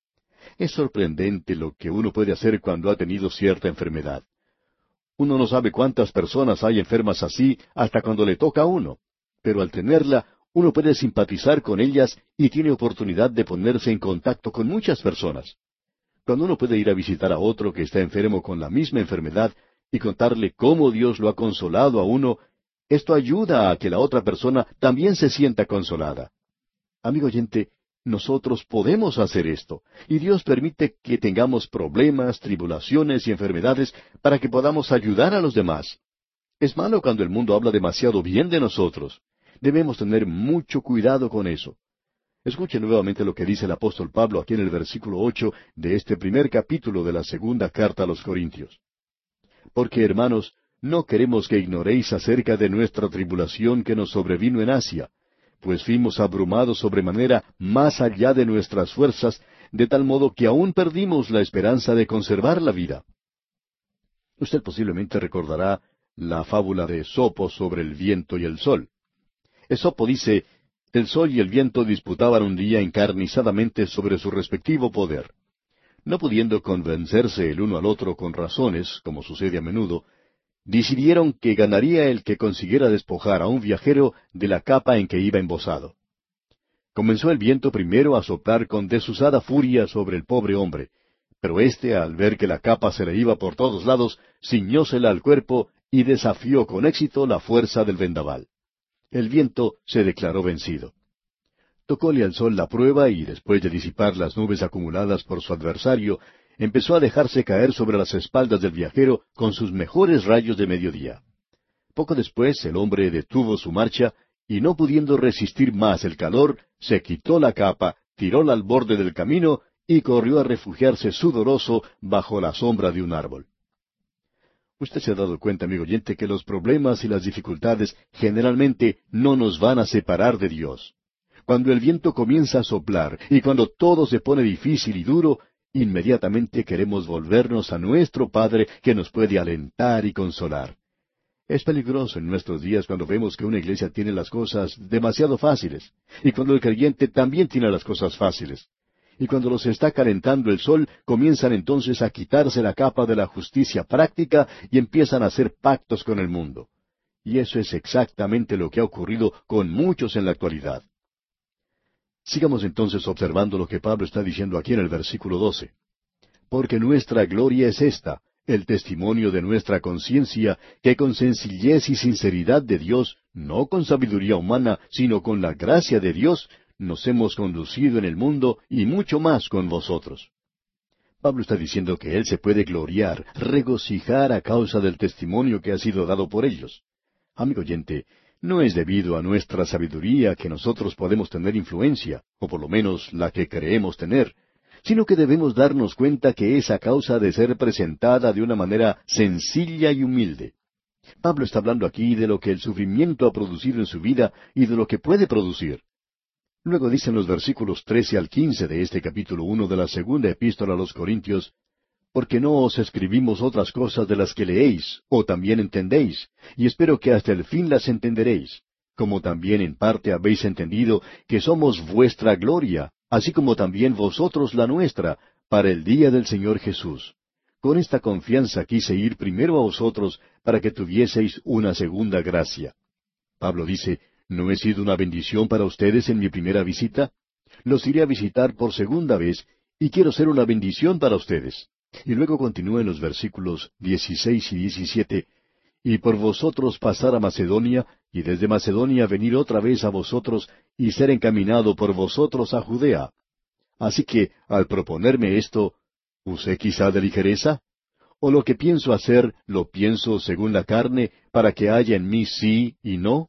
Es sorprendente lo que uno puede hacer cuando ha tenido cierta enfermedad. Uno no sabe cuántas personas hay enfermas así hasta cuando le toca a uno. Pero al tenerla, uno puede simpatizar con ellas y tiene oportunidad de ponerse en contacto con muchas personas. Cuando uno puede ir a visitar a otro que está enfermo con la misma enfermedad y contarle cómo Dios lo ha consolado a uno, esto ayuda a que la otra persona también se sienta consolada. Amigo oyente, nosotros podemos hacer esto, y Dios permite que tengamos problemas, tribulaciones y enfermedades para que podamos ayudar a los demás. Es malo cuando el mundo habla demasiado bien de nosotros. Debemos tener mucho cuidado con eso. Escuche nuevamente lo que dice el apóstol Pablo aquí en el versículo 8 de este primer capítulo de la segunda carta a los Corintios. Porque, hermanos, no queremos que ignoréis acerca de nuestra tribulación que nos sobrevino en Asia, pues fuimos abrumados sobremanera más allá de nuestras fuerzas, de tal modo que aún perdimos la esperanza de conservar la vida. Usted posiblemente recordará la fábula de Esopo sobre el viento y el sol. Esopo dice, el sol y el viento disputaban un día encarnizadamente sobre su respectivo poder. No pudiendo convencerse el uno al otro con razones, como sucede a menudo, decidieron que ganaría el que consiguiera despojar a un viajero de la capa en que iba embozado. Comenzó el viento primero a soplar con desusada furia sobre el pobre hombre, pero éste, al ver que la capa se le iba por todos lados, ciñósela al cuerpo y desafió con éxito la fuerza del vendaval. El viento se declaró vencido. Tocóle al sol la prueba y, después de disipar las nubes acumuladas por su adversario, empezó a dejarse caer sobre las espaldas del viajero con sus mejores rayos de mediodía. Poco después el hombre detuvo su marcha y, no pudiendo resistir más el calor, se quitó la capa, tiróla al borde del camino y corrió a refugiarse sudoroso bajo la sombra de un árbol. Usted se ha dado cuenta, amigo oyente, que los problemas y las dificultades generalmente no nos van a separar de Dios. Cuando el viento comienza a soplar y cuando todo se pone difícil y duro, inmediatamente queremos volvernos a nuestro Padre que nos puede alentar y consolar. Es peligroso en nuestros días cuando vemos que una iglesia tiene las cosas demasiado fáciles, y cuando el creyente también tiene las cosas fáciles. Y cuando los está calentando el sol, comienzan entonces a quitarse la capa de la justicia práctica y empiezan a hacer pactos con el mundo. Y eso es exactamente lo que ha ocurrido con muchos en la actualidad. Sigamos entonces observando lo que Pablo está diciendo aquí en el versículo 12. Porque nuestra gloria es esta, el testimonio de nuestra conciencia, que con sencillez y sinceridad de Dios, no con sabiduría humana, sino con la gracia de Dios, nos hemos conducido en el mundo y mucho más con vosotros. Pablo está diciendo que él se puede gloriar, regocijar a causa del testimonio que ha sido dado por ellos. Amigo oyente, no es debido a nuestra sabiduría que nosotros podemos tener influencia, o por lo menos la que creemos tener, sino que debemos darnos cuenta que es a causa de ser presentada de una manera sencilla y humilde. Pablo está hablando aquí de lo que el sufrimiento ha producido en su vida y de lo que puede producir. Luego dicen los versículos 13 al 15 de este capítulo 1 de la segunda epístola a los Corintios, porque no os escribimos otras cosas de las que leéis, o también entendéis, y espero que hasta el fin las entenderéis, como también en parte habéis entendido que somos vuestra gloria, así como también vosotros la nuestra, para el día del Señor Jesús. Con esta confianza quise ir primero a vosotros, para que tuvieseis una segunda gracia. Pablo dice, ¿no he sido una bendición para ustedes en mi primera visita? Los iré a visitar por segunda vez, y quiero ser una bendición para ustedes. Y luego continúa en los versículos 16 y 17, y por vosotros pasar a Macedonia, y desde Macedonia venir otra vez a vosotros, y ser encaminado por vosotros a Judea. Así que, al proponerme esto, ¿usé quizá de ligereza? ¿O lo que pienso hacer, lo pienso según la carne, para que haya en mí sí y no?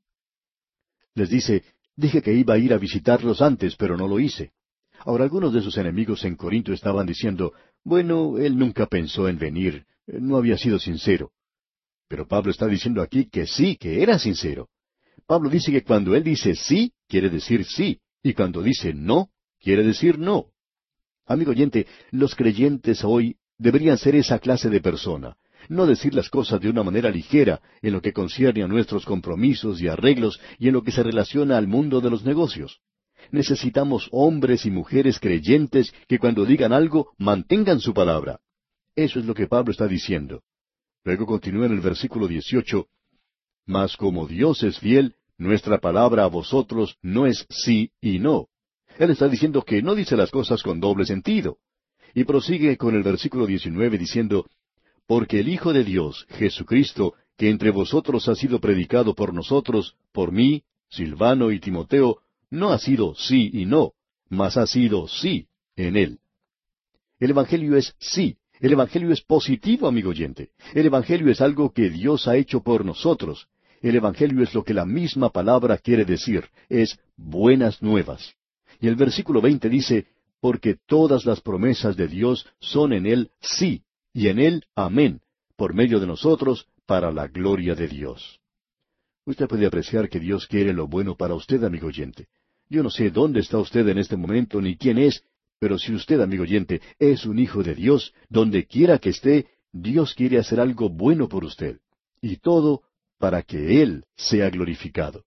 Les dice, dije que iba a ir a visitarlos antes, pero no lo hice. Ahora algunos de sus enemigos en Corinto estaban diciendo, Bueno, él nunca pensó en venir, no había sido sincero. Pero Pablo está diciendo aquí que sí, que era sincero. Pablo dice que cuando él dice sí, quiere decir sí, y cuando dice no, quiere decir no. Amigo oyente, los creyentes hoy deberían ser esa clase de persona, no decir las cosas de una manera ligera en lo que concierne a nuestros compromisos y arreglos y en lo que se relaciona al mundo de los negocios. Necesitamos hombres y mujeres creyentes que cuando digan algo mantengan su palabra. Eso es lo que Pablo está diciendo. Luego continúa en el versículo 18: Mas como Dios es fiel, nuestra palabra a vosotros no es sí y no. Él está diciendo que no dice las cosas con doble sentido. Y prosigue con el versículo 19 diciendo: Porque el Hijo de Dios, Jesucristo, que entre vosotros ha sido predicado por nosotros, por mí, Silvano y Timoteo, no ha sido sí y no, mas ha sido sí en él. El Evangelio es sí. El Evangelio es positivo, amigo oyente. El Evangelio es algo que Dios ha hecho por nosotros. El Evangelio es lo que la misma palabra quiere decir, es buenas nuevas. Y el versículo 20 dice: Porque todas las promesas de Dios son en Él sí, y en Él amén, por medio de nosotros, para la gloria de Dios. Usted puede apreciar que Dios quiere lo bueno para usted, amigo oyente. Yo no sé dónde está usted en este momento ni quién es, pero si usted, amigo oyente, es un hijo de Dios, donde quiera que esté, Dios quiere hacer algo bueno por usted. Y todo para que Él sea glorificado.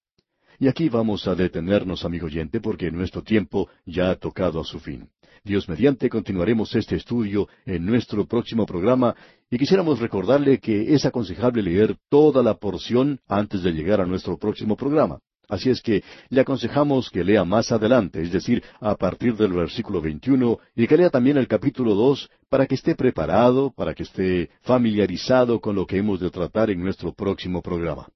Y aquí vamos a detenernos, amigo oyente, porque nuestro tiempo ya ha tocado a su fin. Dios mediante continuaremos este estudio en nuestro próximo programa y quisiéramos recordarle que es aconsejable leer toda la porción antes de llegar a nuestro próximo programa. Así es que le aconsejamos que lea más adelante, es decir, a partir del versículo 21, y que lea también el capítulo 2 para que esté preparado, para que esté familiarizado con lo que hemos de tratar en nuestro próximo programa.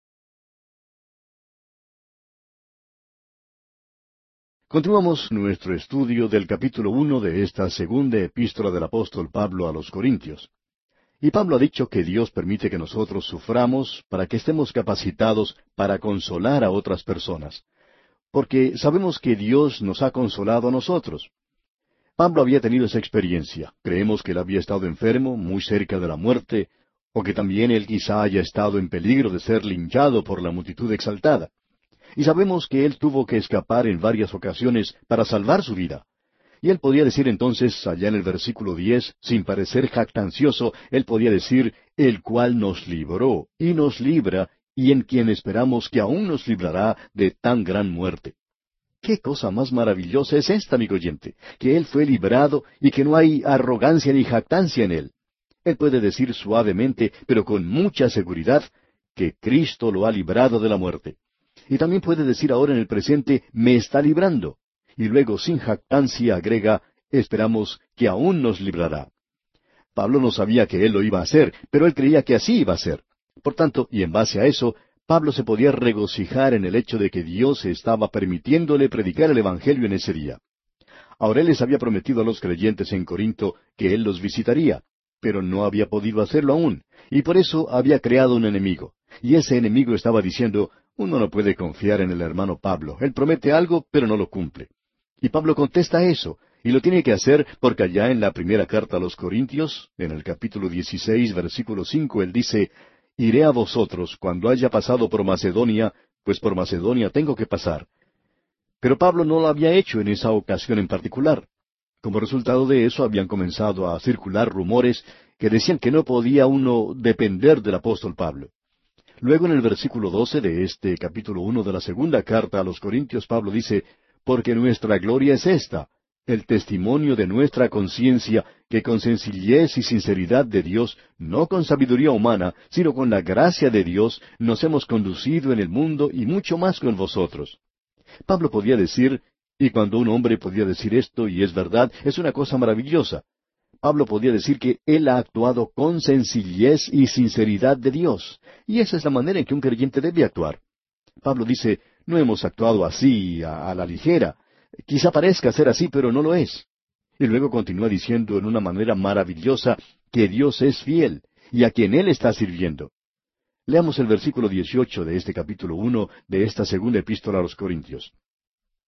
Continuamos nuestro estudio del capítulo 1 de esta segunda epístola del apóstol Pablo a los Corintios. Y Pablo ha dicho que Dios permite que nosotros suframos para que estemos capacitados para consolar a otras personas. Porque sabemos que Dios nos ha consolado a nosotros. Pablo había tenido esa experiencia. Creemos que él había estado enfermo, muy cerca de la muerte, o que también él quizá haya estado en peligro de ser linchado por la multitud exaltada. Y sabemos que él tuvo que escapar en varias ocasiones para salvar su vida. Y él podía decir entonces, allá en el versículo 10, sin parecer jactancioso, él podía decir: el cual nos libró y nos libra, y en quien esperamos que aún nos librará de tan gran muerte. ¿Qué cosa más maravillosa es esta, amigo oyente? Que él fue librado y que no hay arrogancia ni jactancia en él. Él puede decir suavemente, pero con mucha seguridad, que Cristo lo ha librado de la muerte. Y también puede decir ahora en el presente: me está librando. Y luego sin jactancia agrega: esperamos que aún nos librará. Pablo no sabía que él lo iba a hacer, pero él creía que así iba a ser. Por tanto, y en base a eso, Pablo se podía regocijar en el hecho de que Dios estaba permitiéndole predicar el Evangelio en ese día. Ahora él les había prometido a los creyentes en Corinto que él los visitaría, pero no había podido hacerlo aún, y por eso había creado un enemigo. Y ese enemigo estaba diciendo: uno no puede confiar en el hermano Pablo. Él promete algo, pero no lo cumple. Y Pablo contesta eso, y lo tiene que hacer porque allá en la primera carta a los Corintios, en el capítulo 16, versículo 5, él dice: Iré a vosotros cuando haya pasado por Macedonia, pues por Macedonia tengo que pasar. Pero Pablo no lo había hecho en esa ocasión en particular. Como resultado de eso habían comenzado a circular rumores que decían que no podía uno depender del apóstol Pablo. Luego en el versículo 12 de este capítulo 1 de la segunda carta a los Corintios, Pablo dice: Porque nuestra gloria es esta, el testimonio de nuestra conciencia, que con sencillez y sinceridad de Dios, no con sabiduría humana, sino con la gracia de Dios, nos hemos conducido en el mundo y mucho más con vosotros. Pablo podía decir, y cuando un hombre podía decir esto, y es verdad, es una cosa maravillosa. Pablo podía decir que él ha actuado con sencillez y sinceridad de Dios. Y esa es la manera en que un creyente debe actuar. Pablo dice: no hemos actuado así, a la ligera. Quizá parezca ser así, pero no lo es. Y luego continúa diciendo en una manera maravillosa que Dios es fiel y a quien Él está sirviendo. Leamos el versículo 18 de este capítulo 1 de esta segunda epístola a los Corintios.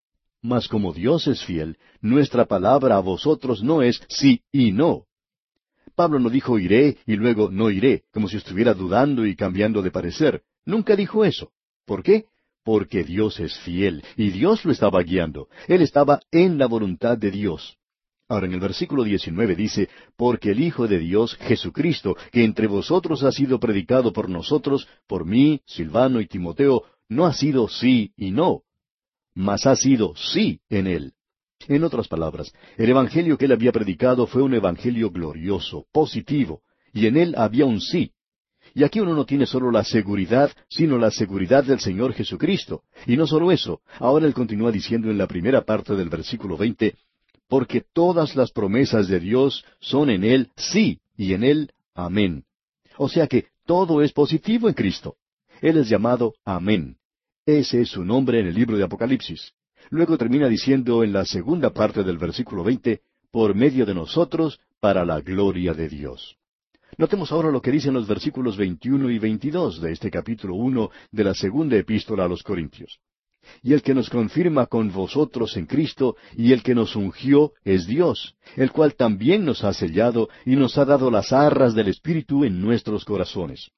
Mas como Dios es fiel, nuestra palabra a vosotros no es sí y no. Pablo no dijo iré y luego no iré, como si estuviera dudando y cambiando de parecer. Nunca dijo eso. ¿Por qué? Porque Dios es fiel y Dios lo estaba guiando. Él estaba en la voluntad de Dios. Ahora en el versículo 19 dice, porque el Hijo de Dios, Jesucristo, que entre vosotros ha sido predicado por nosotros, por mí, Silvano y Timoteo, no ha sido sí y no, mas ha sido sí en él. En otras palabras, el evangelio que él había predicado fue un evangelio glorioso, positivo, y en él había un sí. Y aquí uno no tiene solo la seguridad, sino la seguridad del Señor Jesucristo. Y no solo eso, ahora él continúa diciendo en la primera parte del versículo 20, porque todas las promesas de Dios son en él sí, y en él amén. O sea que todo es positivo en Cristo. Él es llamado Amén. Ese es su nombre en el libro de Apocalipsis. Luego termina diciendo en la segunda parte del versículo 20, por medio de nosotros, para la gloria de Dios. Notemos ahora lo que dicen los versículos 21 y 22 de este capítulo 1 de la segunda epístola a los Corintios. Y el que nos confirma con vosotros en Cristo, y el que nos ungió, es Dios, el cual también nos ha sellado y nos ha dado las arras del Espíritu en nuestros corazones.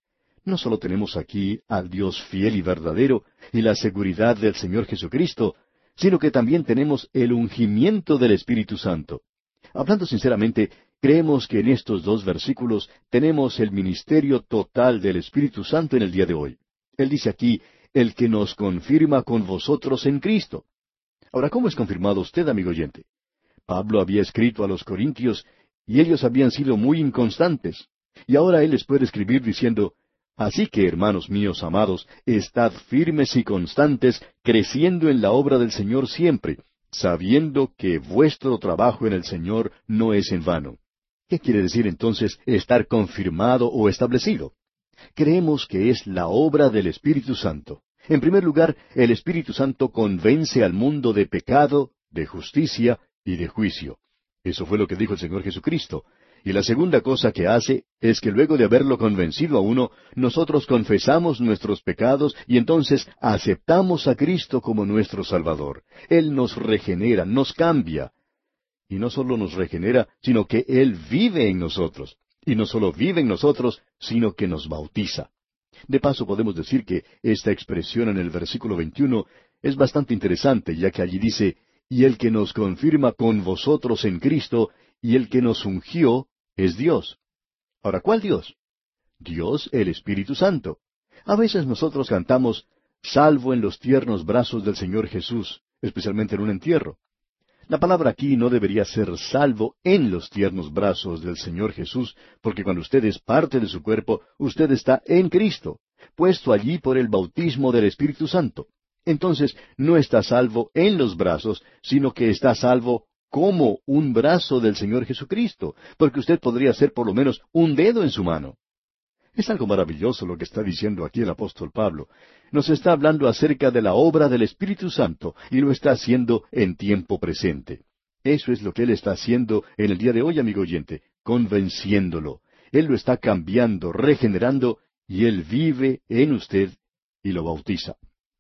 No solo tenemos aquí al Dios fiel y verdadero y la seguridad del Señor Jesucristo, sino que también tenemos el ungimiento del Espíritu Santo. Hablando sinceramente, creemos que en estos dos versículos tenemos el ministerio total del Espíritu Santo en el día de hoy. Él dice aquí, el que nos confirma con vosotros en Cristo. Ahora, ¿cómo es confirmado usted, amigo oyente? Pablo había escrito a los Corintios y ellos habían sido muy inconstantes. Y ahora él les puede escribir diciendo, así que, hermanos míos amados, estad firmes y constantes, creciendo en la obra del Señor siempre, sabiendo que vuestro trabajo en el Señor no es en vano. ¿Qué quiere decir entonces estar confirmado o establecido? Creemos que es la obra del Espíritu Santo. En primer lugar, el Espíritu Santo convence al mundo de pecado, de justicia y de juicio. Eso fue lo que dijo el Señor Jesucristo. Y la segunda cosa que hace es que luego de haberlo convencido a uno, nosotros confesamos nuestros pecados y entonces aceptamos a Cristo como nuestro Salvador. Él nos regenera, nos cambia. Y no solo nos regenera, sino que Él vive en nosotros. Y no solo vive en nosotros, sino que nos bautiza. De paso podemos decir que esta expresión en el versículo 21 es bastante interesante, ya que allí dice, y el que nos confirma con vosotros en Cristo, y el que nos ungió, es Dios. Ahora, ¿cuál Dios? Dios el Espíritu Santo. A veces nosotros cantamos, salvo en los tiernos brazos del Señor Jesús, especialmente en un entierro. La palabra aquí no debería ser salvo en los tiernos brazos del Señor Jesús, porque cuando usted es parte de su cuerpo, usted está en Cristo, puesto allí por el bautismo del Espíritu Santo. Entonces, no está salvo en los brazos, sino que está salvo como un brazo del Señor Jesucristo, porque usted podría ser por lo menos un dedo en su mano. Es algo maravilloso lo que está diciendo aquí el apóstol Pablo. Nos está hablando acerca de la obra del Espíritu Santo y lo está haciendo en tiempo presente. Eso es lo que Él está haciendo en el día de hoy, amigo oyente, convenciéndolo. Él lo está cambiando, regenerando, y Él vive en usted y lo bautiza.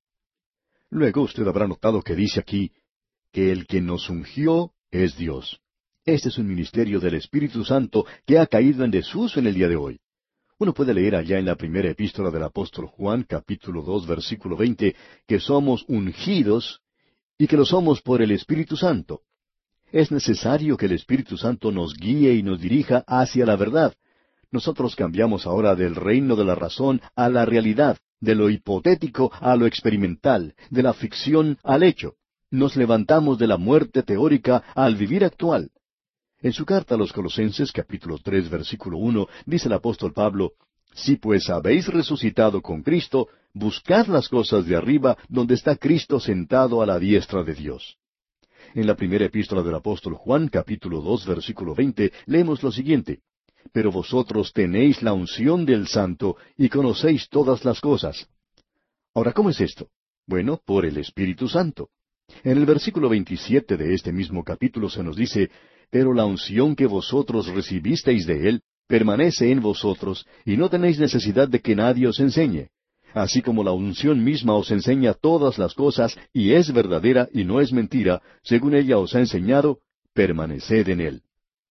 Luego usted habrá notado que dice aquí que el que nos ungió es Dios. Este es un ministerio del Espíritu Santo que ha caído en desuso en el día de hoy. Uno puede leer allá en la primera epístola del apóstol Juan, capítulo 2, versículo 20, que somos ungidos y que lo somos por el Espíritu Santo. Es necesario que el Espíritu Santo nos guíe y nos dirija hacia la verdad. Nosotros cambiamos ahora del reino de la razón a la realidad, de lo hipotético a lo experimental, de la ficción al hecho. Nos levantamos de la muerte teórica al vivir actual. En su carta a los Colosenses, capítulo 3, versículo 1, dice el apóstol Pablo, si pues habéis resucitado con Cristo, buscad las cosas de arriba, donde está Cristo sentado a la diestra de Dios. En la primera epístola del apóstol Juan, capítulo 2, versículo 20, leemos lo siguiente, pero vosotros tenéis la unción del Santo y conocéis todas las cosas. Ahora, ¿cómo es esto? Bueno, por el Espíritu Santo. En el versículo 27 de este mismo capítulo se nos dice, pero la unción que vosotros recibisteis de Él permanece en vosotros, y no tenéis necesidad de que nadie os enseñe. así como la unción misma os enseña todas las cosas, y es verdadera y no es mentira, según ella os ha enseñado, permaneced en él.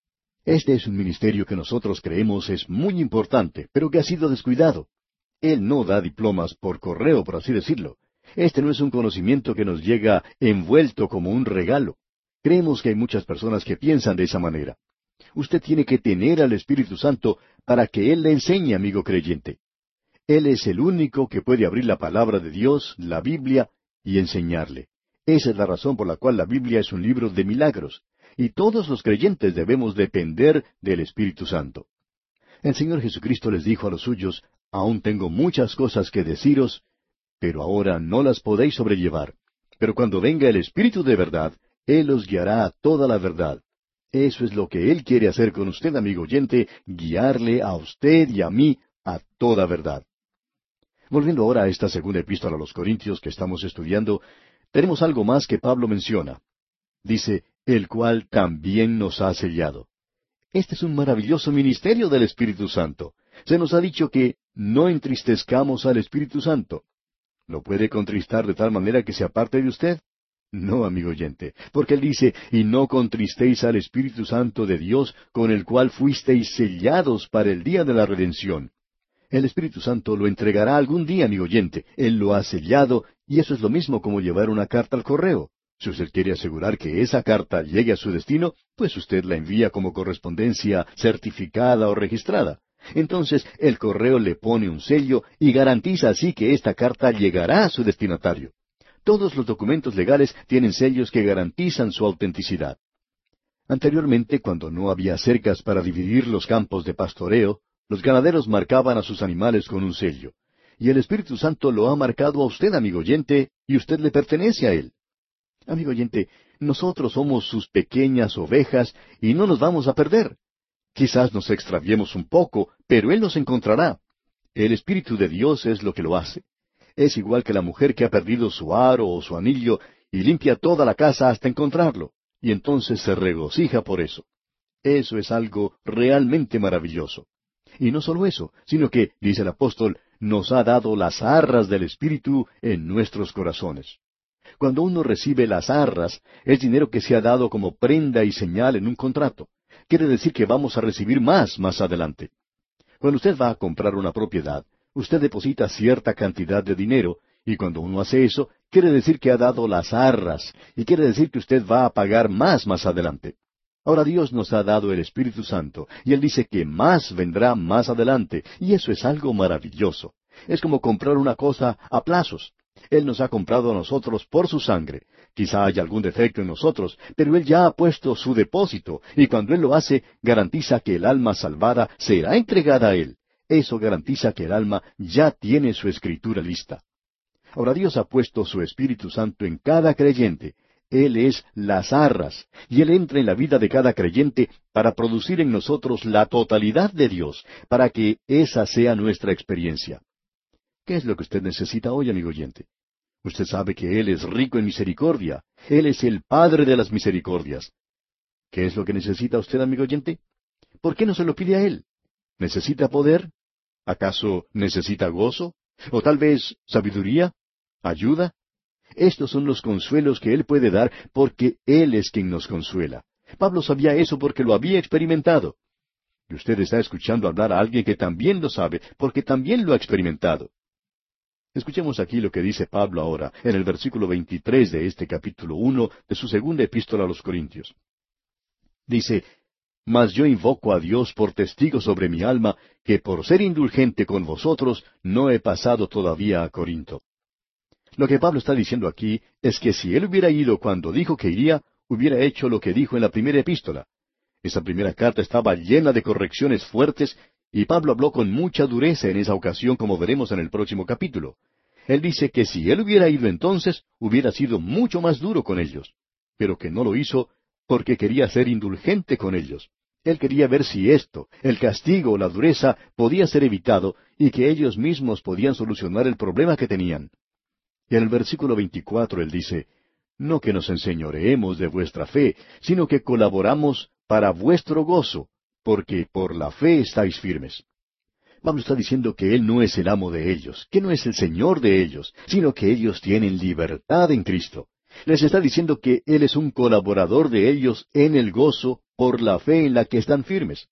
Este es un ministerio que nosotros creemos es muy importante, pero que ha sido descuidado. Él no da diplomas por correo, por así decirlo. Este no es un conocimiento que nos llega envuelto como un regalo. Creemos que hay muchas personas que piensan de esa manera. Usted tiene que tener al Espíritu Santo para que Él le enseñe, amigo creyente. Él es el único que puede abrir la palabra de Dios, la Biblia, y enseñarle. Esa es la razón por la cual la Biblia es un libro de milagros, y todos los creyentes debemos depender del Espíritu Santo. El Señor Jesucristo les dijo a los suyos, aún tengo muchas cosas que deciros, pero ahora no las podéis sobrellevar. Pero cuando venga el Espíritu de verdad, Él os guiará a toda la verdad. Eso es lo que Él quiere hacer con usted, amigo oyente, guiarle a usted y a mí a toda verdad. Volviendo ahora a esta segunda epístola a los Corintios que estamos estudiando, tenemos algo más que Pablo menciona. Dice, el cual también nos ha sellado. Este es un maravilloso ministerio del Espíritu Santo. Se nos ha dicho que no entristezcamos al Espíritu Santo. ¿Lo puede contristar de tal manera que se aparte de usted? No, amigo oyente, porque él dice, y no contristéis al Espíritu Santo de Dios, con el cual fuisteis sellados para el día de la redención. El Espíritu Santo lo entregará algún día, amigo oyente. Él lo ha sellado, y eso es lo mismo como llevar una carta al correo. Si usted quiere asegurar que esa carta llegue a su destino, pues usted la envía como correspondencia certificada o registrada. Entonces el correo le pone un sello y garantiza así que esta carta llegará a su destinatario. Todos los documentos legales tienen sellos que garantizan su autenticidad. Anteriormente, cuando no había cercas para dividir los campos de pastoreo, los ganaderos marcaban a sus animales con un sello. Y el Espíritu Santo lo ha marcado a usted, amigo oyente, y usted le pertenece a Él. Amigo oyente, nosotros somos sus pequeñas ovejas y no nos vamos a perder. Quizás nos extraviemos un poco, pero Él nos encontrará. El Espíritu de Dios es lo que lo hace. Es igual que la mujer que ha perdido su aro o su anillo y limpia toda la casa hasta encontrarlo, y entonces se regocija por eso. Eso es algo realmente maravilloso. Y no solo eso, sino que, dice el apóstol, nos ha dado las arras del Espíritu en nuestros corazones. Cuando uno recibe las arras, es dinero que se ha dado como prenda y señal en un contrato. Quiere decir que vamos a recibir más adelante. Cuando usted va a comprar una propiedad, usted deposita cierta cantidad de dinero, y cuando uno hace eso, quiere decir que ha dado las arras, y quiere decir que usted va a pagar más adelante. Ahora Dios nos ha dado el Espíritu Santo, y Él dice que más vendrá más adelante, y eso es algo maravilloso. Es como comprar una cosa a plazos. Él nos ha comprado a nosotros por su sangre. Quizá haya algún defecto en nosotros, pero Él ya ha puesto su depósito, y cuando Él lo hace, garantiza que el alma salvada será entregada a Él. Eso garantiza que el alma ya tiene su escritura lista. Ahora Dios ha puesto su Espíritu Santo en cada creyente. Él es las arras, y Él entra en la vida de cada creyente para producir en nosotros la totalidad de Dios, para que esa sea nuestra experiencia. ¿Qué es lo que usted necesita hoy, amigo oyente? Usted sabe que Él es rico en misericordia. Él es el Padre de las misericordias. ¿Qué es lo que necesita usted, amigo oyente? ¿Por qué no se lo pide a Él? ¿Necesita poder? ¿Acaso necesita gozo? ¿O tal vez sabiduría? ¿Ayuda? Estos son los consuelos que Él puede dar porque Él es quien nos consuela. Pablo sabía eso porque lo había experimentado. Y usted está escuchando hablar a alguien que también lo sabe porque también lo ha experimentado. Escuchemos aquí lo que dice Pablo ahora, en el versículo 23 de este capítulo 1 de su segunda epístola a los Corintios. Dice, mas yo invoco a Dios por testigo sobre mi alma, que por ser indulgente con vosotros, no he pasado todavía a Corinto. Lo que Pablo está diciendo aquí es que si él hubiera ido cuando dijo que iría, hubiera hecho lo que dijo en la primera epístola. Esa primera carta estaba llena de correcciones fuertes, y Pablo habló con mucha dureza en esa ocasión, como veremos en el próximo capítulo. Él dice que si él hubiera ido entonces, hubiera sido mucho más duro con ellos, pero que no lo hizo porque quería ser indulgente con ellos. Él quería ver si esto, el castigo o la dureza, podía ser evitado y que ellos mismos podían solucionar el problema que tenían. Y en el versículo 24 él dice, no que nos enseñoreemos de vuestra fe, sino que colaboramos para vuestro gozo, porque por la fe estáis firmes. Pablo está diciendo que Él no es el amo de ellos, que no es el Señor de ellos, sino que ellos tienen libertad en Cristo. Les está diciendo que Él es un colaborador de ellos en el gozo por la fe en la que están firmes.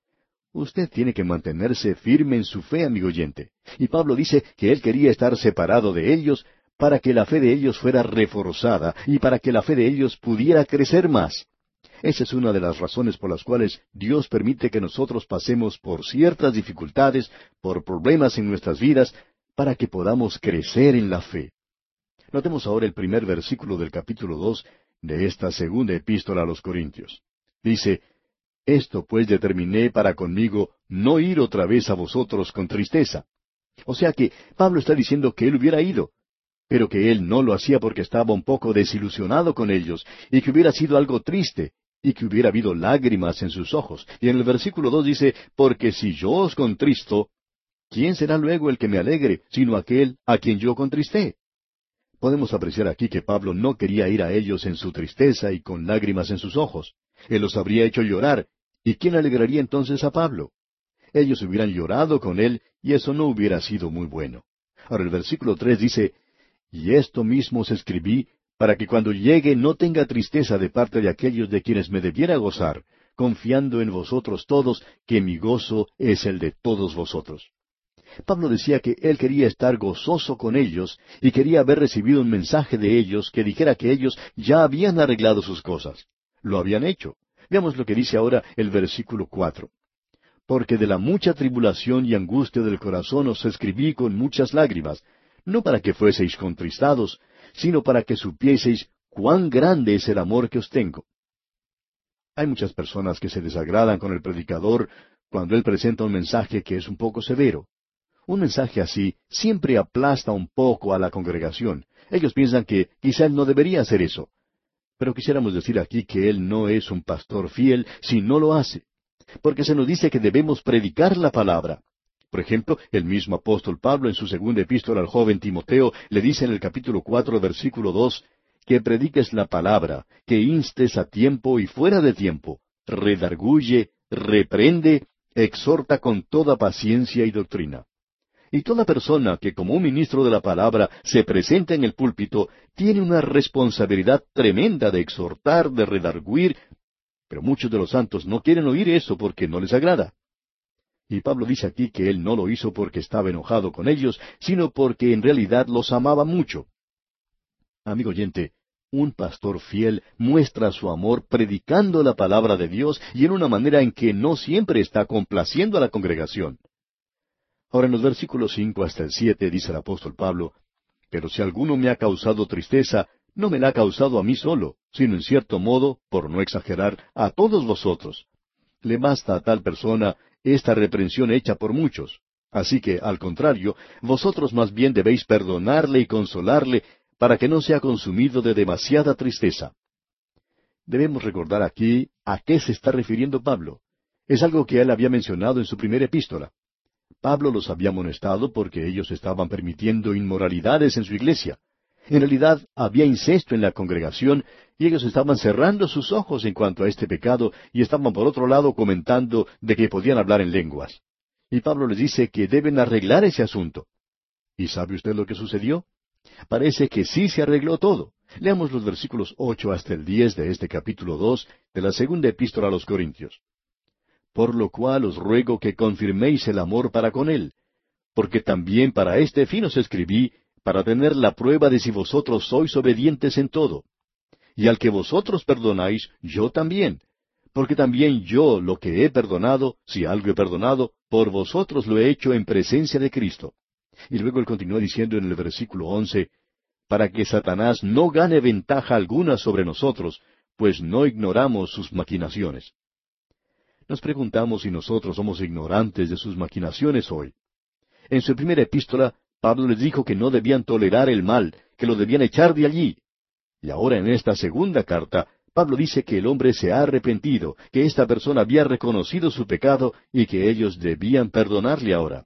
Usted tiene que mantenerse firme en su fe, amigo oyente. Y Pablo dice que él quería estar separado de ellos para que la fe de ellos fuera reforzada y para que la fe de ellos pudiera crecer más. Esa es una de las razones por las cuales Dios permite que nosotros pasemos por ciertas dificultades, por problemas en nuestras vidas, para que podamos crecer en la fe. Notemos ahora el primer versículo del capítulo 2 de esta segunda epístola a los Corintios. Dice, esto pues determiné para conmigo no ir otra vez a vosotros con tristeza. O sea que Pablo está diciendo que él hubiera ido, pero que él no lo hacía porque estaba un poco desilusionado con ellos, y que hubiera sido algo triste, y que hubiera habido lágrimas en sus ojos. Y en el versículo 2 dice, porque si yo os contristo, ¿quién será luego el que me alegre, sino aquel a quien yo contristé? Podemos apreciar aquí que Pablo no quería ir a ellos en su tristeza y con lágrimas en sus ojos. Él los habría hecho llorar. ¿Y quién alegraría entonces a Pablo? Ellos hubieran llorado con él, y eso no hubiera sido muy bueno. Ahora el versículo 3 dice, y esto mismo os escribí, para que cuando llegue no tenga tristeza de parte de aquellos de quienes me debiera gozar, confiando en vosotros todos, que mi gozo es el de todos vosotros. Pablo decía que él quería estar gozoso con ellos, y quería haber recibido un mensaje de ellos que dijera que ellos ya habían arreglado sus cosas. Lo habían hecho. Veamos lo que dice ahora el versículo 4. Porque de la mucha tribulación y angustia del corazón os escribí con muchas lágrimas, no para que fueseis contristados, sino para que supieseis cuán grande es el amor que os tengo. Hay muchas personas que se desagradan con el predicador cuando él presenta un mensaje que es un poco severo. Un mensaje así siempre aplasta un poco a la congregación. Ellos piensan que quizá él no debería hacer eso. Pero quisiéramos decir aquí que él no es un pastor fiel si no lo hace. Porque se nos dice que debemos predicar la palabra. Por ejemplo, el mismo apóstol Pablo en su segunda epístola al joven Timoteo le dice en el capítulo 4, versículo 2, que prediques la palabra, que instes a tiempo y fuera de tiempo, redarguye, reprende, exhorta con toda paciencia y doctrina. Y toda persona que como un ministro de la palabra se presenta en el púlpito tiene una responsabilidad tremenda de exhortar, de redarguir, pero muchos de los santos no quieren oír eso porque no les agrada. Y Pablo dice aquí que él no lo hizo porque estaba enojado con ellos, sino porque en realidad los amaba mucho. Amigo oyente, un pastor fiel muestra su amor predicando la palabra de Dios y en una manera en que no siempre está complaciendo a la congregación. Ahora en los versículos 5 hasta el 7 dice el apóstol Pablo, pero si alguno me ha causado tristeza, no me la ha causado a mí solo, sino en cierto modo, por no exagerar, a todos vosotros. Le basta a tal persona esta reprensión hecha por muchos. Así que, al contrario, vosotros más bien debéis perdonarle y consolarle, para que no sea consumido de demasiada tristeza. Debemos recordar aquí a qué se está refiriendo Pablo. Es algo que él había mencionado en su primera epístola. Pablo los había amonestado porque ellos estaban permitiendo inmoralidades en su iglesia. En realidad había incesto en la congregación y ellos estaban cerrando sus ojos en cuanto a este pecado y estaban por otro lado comentando de que podían hablar en lenguas. Y Pablo les dice que deben arreglar ese asunto. ¿Y sabe usted lo que sucedió? Parece que sí se arregló todo. Leamos los versículos 8 hasta el 10 de este capítulo 2 de la segunda epístola a los Corintios. Por lo cual os ruego que confirméis el amor para con él, porque también para este fin os escribí, para tener la prueba de si vosotros sois obedientes en todo. Y al que vosotros perdonáis, yo también, porque también yo lo que he perdonado, si algo he perdonado, por vosotros lo he hecho en presencia de Cristo. Y luego él continúa diciendo en el versículo 11, para que Satanás no gane ventaja alguna sobre nosotros, pues no ignoramos sus maquinaciones. Nos preguntamos si nosotros somos ignorantes de sus maquinaciones hoy. En su primera epístola, Pablo les dijo que no debían tolerar el mal, que lo debían echar de allí. Y ahora en esta segunda carta, Pablo dice que el hombre se ha arrepentido, que esta persona había reconocido su pecado y que ellos debían perdonarle ahora.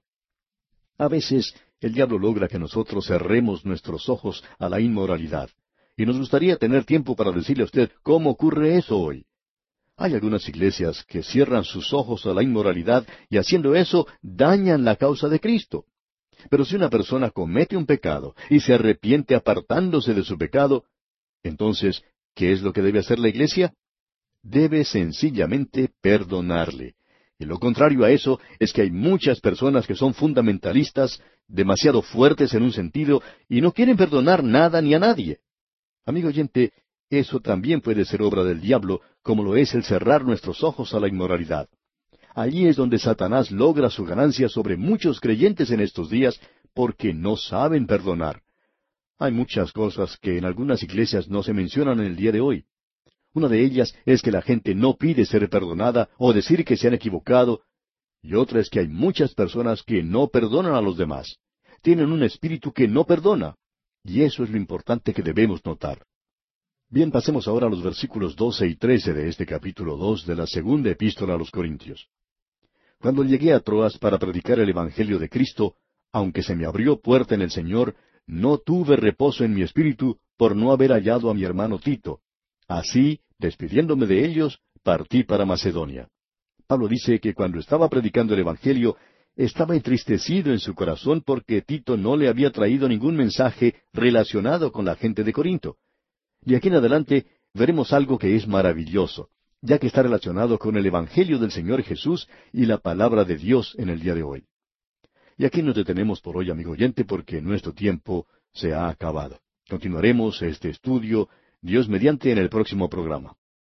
A veces el diablo logra que nosotros cerremos nuestros ojos a la inmoralidad. Y nos gustaría tener tiempo para decirle a usted cómo ocurre eso hoy. Hay algunas iglesias que cierran sus ojos a la inmoralidad y haciendo eso dañan la causa de Cristo. Pero si una persona comete un pecado y se arrepiente apartándose de su pecado, entonces, ¿qué es lo que debe hacer la iglesia? Debe sencillamente perdonarle. Y lo contrario a eso es que hay muchas personas que son fundamentalistas, demasiado fuertes en un sentido, y no quieren perdonar nada ni a nadie. Amigo oyente, eso también puede ser obra del diablo, como lo es el cerrar nuestros ojos a la inmoralidad. Allí es donde Satanás logra su ganancia sobre muchos creyentes en estos días, porque no saben perdonar. Hay muchas cosas que en algunas iglesias no se mencionan en el día de hoy. Una de ellas es que la gente no pide ser perdonada o decir que se han equivocado, y otra es que hay muchas personas que no perdonan a los demás. Tienen un espíritu que no perdona, y eso es lo importante que debemos notar. Bien, pasemos ahora a los versículos 12 y 13 de este capítulo 2 de la segunda epístola a los Corintios. Cuando llegué a Troas para predicar el Evangelio de Cristo, aunque se me abrió puerta en el Señor, no tuve reposo en mi espíritu por no haber hallado a mi hermano Tito. Así, despidiéndome de ellos, partí para Macedonia. Pablo dice que cuando estaba predicando el Evangelio, estaba entristecido en su corazón porque Tito no le había traído ningún mensaje relacionado con la gente de Corinto. Y aquí en adelante veremos algo que es maravilloso, ya que está relacionado con el Evangelio del Señor Jesús y la palabra de Dios en el día de hoy. Y aquí nos detenemos por hoy, amigo oyente, porque nuestro tiempo se ha acabado. Continuaremos este estudio, Dios mediante, en el próximo programa.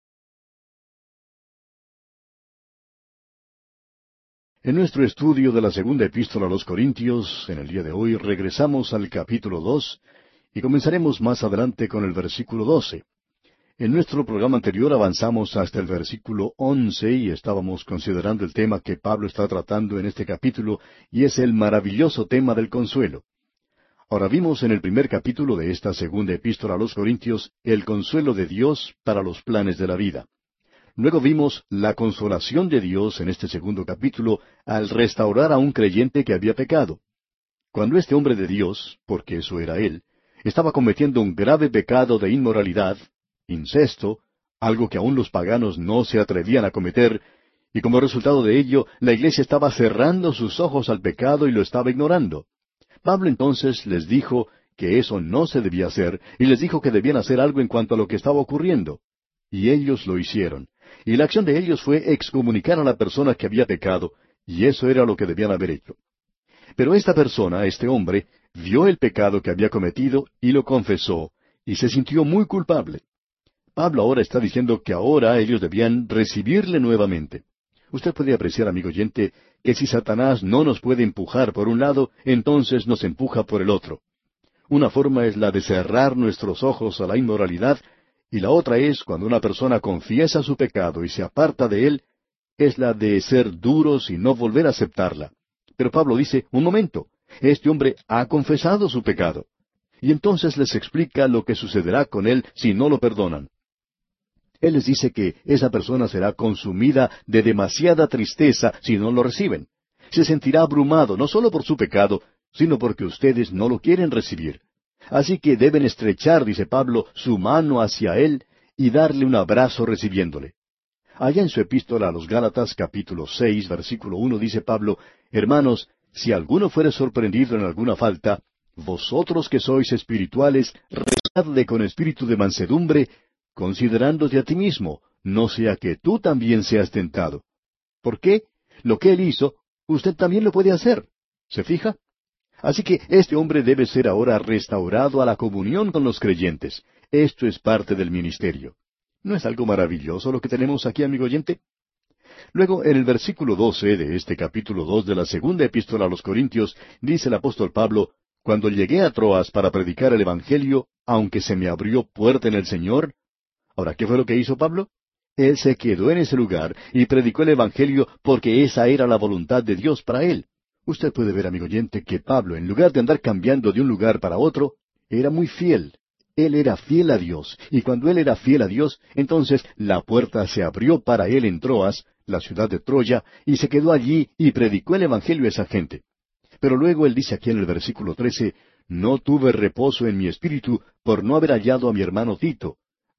En nuestro estudio de la segunda epístola a los Corintios, en el día de hoy regresamos al capítulo 2 y comenzaremos más adelante con el versículo 12. En nuestro programa anterior avanzamos hasta el versículo 11 y estábamos considerando el tema que Pablo está tratando en este capítulo, y es el maravilloso tema del consuelo. Ahora vimos en el primer capítulo de esta segunda epístola a los Corintios el consuelo de Dios para los planes de la vida. Luego vimos la consolación de Dios en este segundo capítulo al restaurar a un creyente que había pecado. Cuando este hombre de Dios, porque eso era él, estaba cometiendo un grave pecado de inmoralidad, incesto, algo que aún los paganos no se atrevían a cometer, y como resultado de ello, la iglesia estaba cerrando sus ojos al pecado y lo estaba ignorando. Pablo entonces les dijo que eso no se debía hacer, y les dijo que debían hacer algo en cuanto a lo que estaba ocurriendo. Y ellos lo hicieron. Y la acción de ellos fue excomunicar a la persona que había pecado, y eso era lo que debían haber hecho. Pero esta persona, este hombre, vio el pecado que había cometido y lo confesó, y se sintió muy culpable. Pablo ahora está diciendo que ahora ellos debían recibirle nuevamente. Usted puede apreciar, amigo oyente, que si Satanás no nos puede empujar por un lado, entonces nos empuja por el otro. Una forma es la de cerrar nuestros ojos a la inmoralidad, y la otra es, cuando una persona confiesa su pecado y se aparta de él, es la de ser duros y no volver a aceptarla. Pero Pablo dice, un momento, este hombre ha confesado su pecado. Y entonces les explica lo que sucederá con él si no lo perdonan. Él les dice que esa persona será consumida de demasiada tristeza si no lo reciben. Se sentirá abrumado no solo por su pecado, sino porque ustedes no lo quieren recibir. Así que deben estrechar, dice Pablo, su mano hacia él y darle un abrazo recibiéndole. Allá en su epístola a los Gálatas, capítulo 6, versículo 1, dice Pablo, Hermanos, si alguno fuere sorprendido en alguna falta, vosotros que sois espirituales, rezadle con espíritu de mansedumbre, considerándote a ti mismo, no sea que tú también seas tentado. ¿Por qué? Lo que él hizo, usted también lo puede hacer. ¿Se fija? Así que este hombre debe ser ahora restaurado a la comunión con los creyentes. Esto es parte del ministerio. ¿No es algo maravilloso lo que tenemos aquí, amigo oyente? Luego, en el versículo 12 de este capítulo 2 de la segunda epístola a los Corintios, dice el apóstol Pablo, Cuando llegué a Troas para predicar el Evangelio, aunque se me abrió puerta en el Señor. Ahora, ¿qué fue lo que hizo Pablo? Él se quedó en ese lugar y predicó el Evangelio porque esa era la voluntad de Dios para él. Usted puede ver, amigo oyente, que Pablo, en lugar de andar cambiando de un lugar para otro, era muy fiel. Él era fiel a Dios, y cuando él era fiel a Dios, entonces la puerta se abrió para él en Troas, la ciudad de Troya, y se quedó allí y predicó el Evangelio a esa gente. Pero luego él dice aquí en el versículo 13, No tuve reposo en mi espíritu por no haber hallado a mi hermano Tito.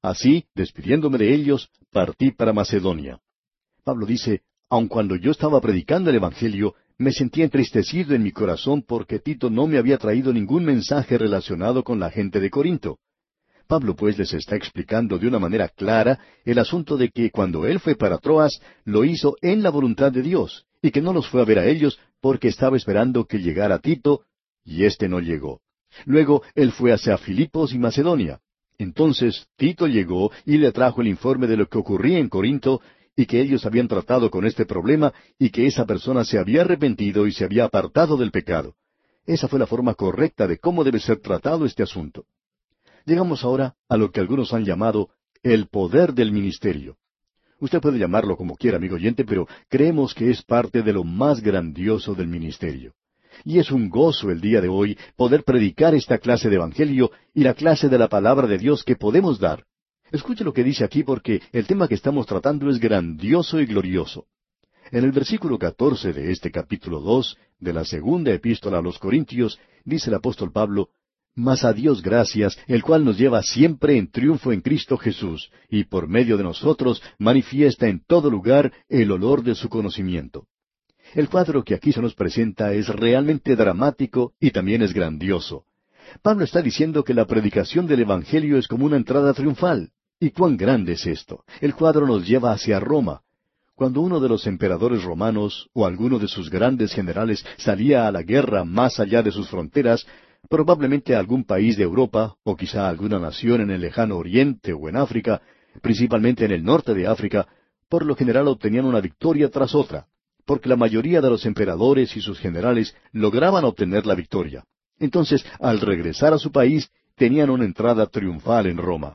Así, despidiéndome de ellos, partí para Macedonia. Pablo dice, aun cuando yo estaba predicando el Evangelio, me sentía entristecido en mi corazón porque Tito no me había traído ningún mensaje relacionado con la gente de Corinto. Pablo pues les está explicando de una manera clara el asunto de que cuando él fue para Troas, lo hizo en la voluntad de Dios, y que no los fue a ver a ellos porque estaba esperando que llegara Tito, y éste no llegó. Luego él fue hacia Filipos y Macedonia. Entonces Tito llegó y le trajo el informe de lo que ocurría en Corinto, y que ellos habían tratado con este problema, y que esa persona se había arrepentido y se había apartado del pecado. Esa fue la forma correcta de cómo debe ser tratado este asunto. Llegamos ahora a lo que algunos han llamado el poder del ministerio. Usted puede llamarlo como quiera, amigo oyente, pero creemos que es parte de lo más grandioso del ministerio. Y es un gozo el día de hoy poder predicar esta clase de evangelio y la clase de la palabra de Dios que podemos dar. Escuche lo que dice aquí porque el tema que estamos tratando es grandioso y glorioso. En el versículo 14 de este capítulo 2 de la segunda epístola a los Corintios, dice el apóstol Pablo, mas a Dios gracias, el cual nos lleva siempre en triunfo en Cristo Jesús, y por medio de nosotros manifiesta en todo lugar el olor de su conocimiento. El cuadro que aquí se nos presenta es realmente dramático y también es grandioso. Pablo está diciendo que la predicación del Evangelio es como una entrada triunfal. ¿Y cuán grande es esto? El cuadro nos lleva hacia Roma. Cuando uno de los emperadores romanos o alguno de sus grandes generales salía a la guerra más allá de sus fronteras, probablemente a algún país de Europa, o quizá alguna nación en el lejano Oriente o en África, principalmente en el norte de África, por lo general obtenían una victoria tras otra, porque la mayoría de los emperadores y sus generales lograban obtener la victoria. Entonces, al regresar a su país, tenían una entrada triunfal en Roma.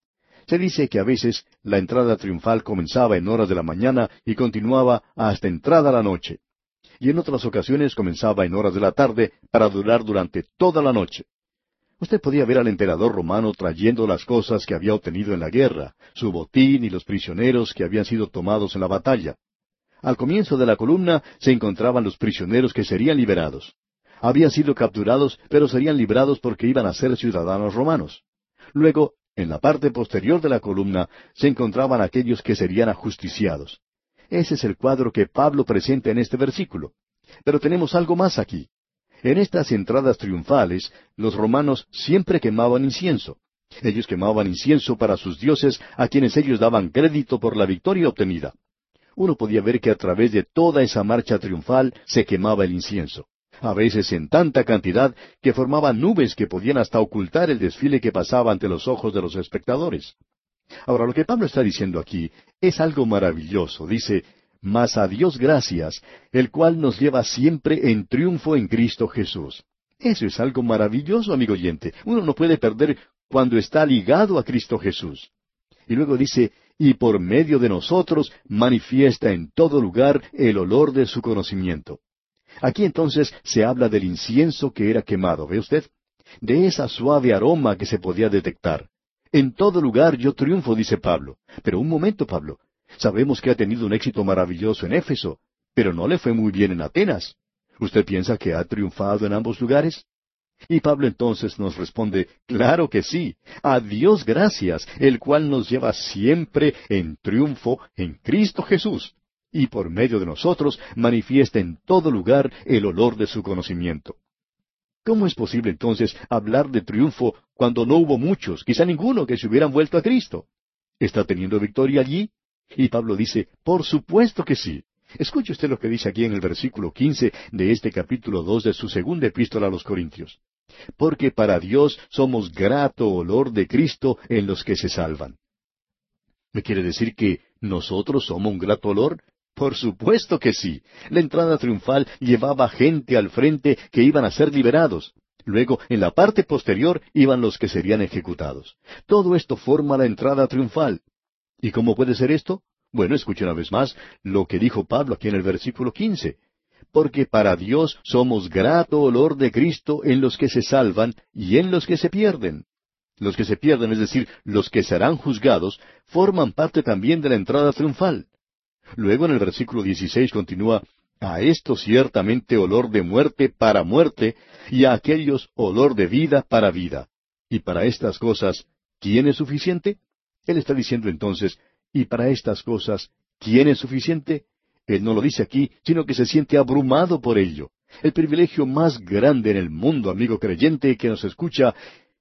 Se dice que a veces la entrada triunfal comenzaba en horas de la mañana y continuaba hasta entrada la noche. Y en otras ocasiones comenzaba en horas de la tarde para durar durante toda la noche. Usted podía ver al emperador romano trayendo las cosas que había obtenido en la guerra, su botín y los prisioneros que habían sido tomados en la batalla. Al comienzo de la columna se encontraban los prisioneros que serían liberados. Habían sido capturados, pero serían librados porque iban a ser ciudadanos romanos. Luego, en la parte posterior de la columna, se encontraban aquellos que serían ajusticiados. Ese es el cuadro que Pablo presenta en este versículo. Pero tenemos algo más aquí. En estas entradas triunfales, los romanos siempre quemaban incienso. Ellos quemaban incienso para sus dioses, a quienes ellos daban crédito por la victoria obtenida. Uno podía ver que a través de toda esa marcha triunfal se quemaba el incienso. A veces en tanta cantidad que formaban nubes que podían hasta ocultar el desfile que pasaba ante los ojos de los espectadores. Ahora, lo que Pablo está diciendo aquí es algo maravilloso. Dice, mas a Dios gracias, el cual nos lleva siempre en triunfo en Cristo Jesús. Eso es algo maravilloso, amigo oyente. Uno no puede perder cuando está ligado a Cristo Jesús. Y luego dice, y por medio de nosotros manifiesta en todo lugar el olor de su conocimiento. Aquí entonces se habla del incienso que era quemado, ¿ve usted? De esa suave aroma que se podía detectar. En todo lugar yo triunfo, dice Pablo. Pero un momento, Pablo. Sabemos que ha tenido un éxito maravilloso en Éfeso, pero no le fue muy bien en Atenas. ¿Usted piensa que ha triunfado en ambos lugares? Y Pablo entonces nos responde, claro que sí, a Dios gracias, el cual nos lleva siempre en triunfo en Cristo Jesús, y por medio de nosotros manifiesta en todo lugar el olor de su conocimiento. ¿Cómo es posible entonces hablar de triunfo cuando no hubo muchos, quizá ninguno, que se hubieran vuelto a Cristo? ¿Está teniendo victoria allí? Y Pablo dice, por supuesto que sí. Escuche usted lo que dice aquí en el versículo 15 de este capítulo 2 de su segunda epístola a los Corintios. Porque para Dios somos grato olor de Cristo en los que se salvan. ¿Me quiere decir que nosotros somos un grato olor? Por supuesto que sí. La entrada triunfal llevaba gente al frente que iban a ser liberados. Luego, en la parte posterior, iban los que serían ejecutados. Todo esto forma la entrada triunfal. ¿Y cómo puede ser esto? Bueno, escuche una vez más lo que dijo Pablo aquí en el versículo 15. Porque para Dios somos grato olor de Cristo en los que se salvan y en los que se pierden. Los que se pierden, es decir, los que serán juzgados, forman parte también de la entrada triunfal. Luego en el versículo 16 continúa, a esto ciertamente olor de muerte para muerte, y a aquellos olor de vida para vida. Y para estas cosas, ¿quién es suficiente? Él está diciendo entonces, y para estas cosas, ¿quién es suficiente? Él no lo dice aquí, sino que se siente abrumado por ello. El privilegio más grande en el mundo, amigo creyente que nos escucha,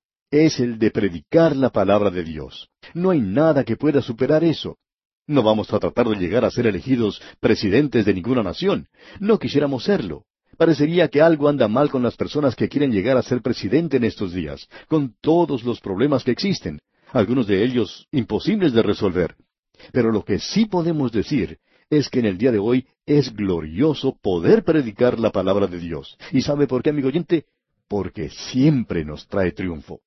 es el de predicar la palabra de Dios. No hay nada que pueda superar eso. No vamos a tratar de llegar a ser elegidos presidentes de ninguna nación. No quisiéramos serlo. Parecería que algo anda mal con las personas que quieren llegar a ser presidente en estos días, con todos los problemas que existen, algunos de ellos imposibles de resolver. Pero lo que sí podemos decir es que en el día de hoy es glorioso poder predicar la palabra de Dios. ¿Y sabe por qué, amigo oyente? Porque siempre nos trae triunfo.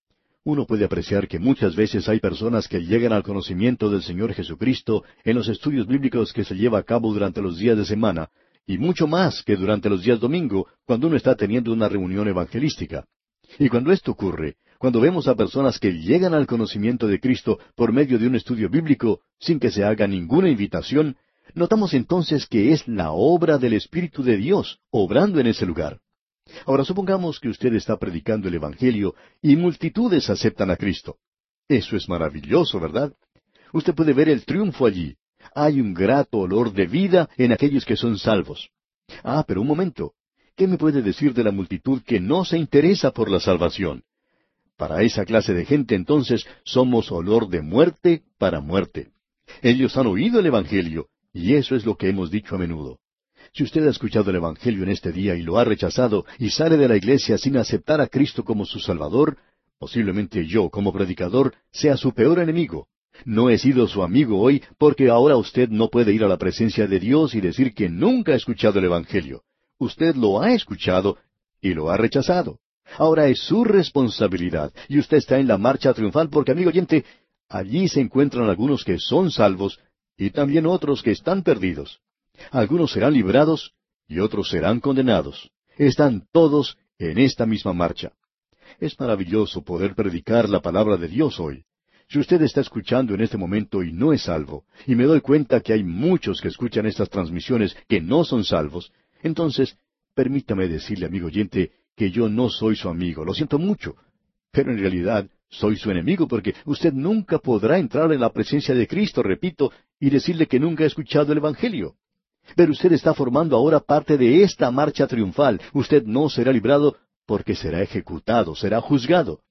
Uno puede apreciar que muchas veces hay personas que llegan al conocimiento del Señor Jesucristo en los estudios bíblicos que se lleva a cabo durante los días de semana, y mucho más que durante los días domingo, cuando uno está teniendo una reunión evangelística. Y cuando esto ocurre, cuando vemos a personas que llegan al conocimiento de Cristo por medio de un estudio bíblico, sin que se haga ninguna invitación, notamos entonces que es la obra del Espíritu de Dios obrando en ese lugar. Ahora supongamos que usted está predicando el Evangelio y multitudes aceptan a Cristo. Eso es maravilloso, ¿verdad? Usted puede ver el triunfo allí. Hay un grato olor de vida en aquellos que son salvos. Ah, pero un momento. ¿Qué me puede decir de la multitud que no se interesa por la salvación? Para esa clase de gente entonces somos olor de muerte para muerte. Ellos han oído el Evangelio, y eso es lo que hemos dicho a menudo. Si usted ha escuchado el Evangelio en este día y lo ha rechazado y sale de la iglesia sin aceptar a Cristo como su Salvador, posiblemente yo, como predicador, sea su peor enemigo. No he sido su amigo hoy porque ahora usted no puede ir a la presencia de Dios y decir que nunca ha escuchado el Evangelio. Usted lo ha escuchado y lo ha rechazado. Ahora es su responsabilidad y usted está en la marcha triunfal porque, amigo oyente, allí se encuentran algunos que son salvos y también otros que están perdidos. Algunos serán librados y otros serán condenados. Están todos en esta misma marcha. Es maravilloso poder predicar la palabra de Dios hoy. Si usted está escuchando en este momento y no es salvo, y me doy cuenta que hay muchos que escuchan estas transmisiones que no son salvos, entonces, permítame decirle, amigo oyente, que yo no soy su amigo. Lo siento mucho. Pero en realidad soy su enemigo porque usted nunca podrá entrar en la presencia de Cristo, repito, y decirle que nunca ha escuchado el Evangelio. Pero usted está formando ahora parte de esta marcha triunfal. Usted no será librado porque será ejecutado, será juzgado.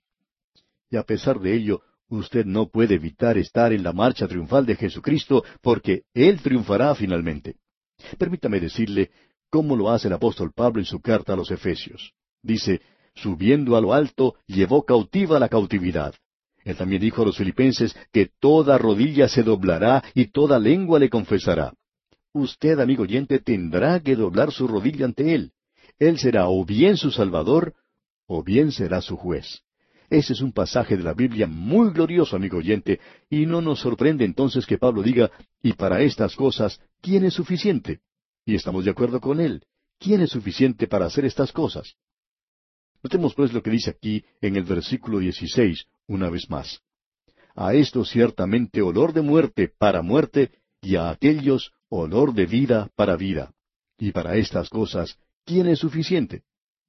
Y a pesar de ello, usted no puede evitar estar en la marcha triunfal de Jesucristo porque Él triunfará finalmente. Permítame decirle cómo lo hace el apóstol Pablo en su carta a los Efesios. Dice, subiendo a lo alto, llevó cautiva la cautividad. Él también dijo a los filipenses que toda rodilla se doblará y toda lengua le confesará. Usted, amigo oyente, tendrá que doblar su rodilla ante Él. Él será o bien su Salvador, o bien será su juez. Ese es un pasaje de la Biblia muy glorioso, amigo oyente, y no nos sorprende entonces que Pablo diga, y para estas cosas, ¿quién es suficiente? Y estamos de acuerdo con él. ¿Quién es suficiente para hacer estas cosas? Notemos pues lo que dice aquí en el versículo 16, una vez más. A esto ciertamente olor de muerte para muerte, y a aquellos olor de vida para vida. Y para estas cosas, ¿quién es suficiente?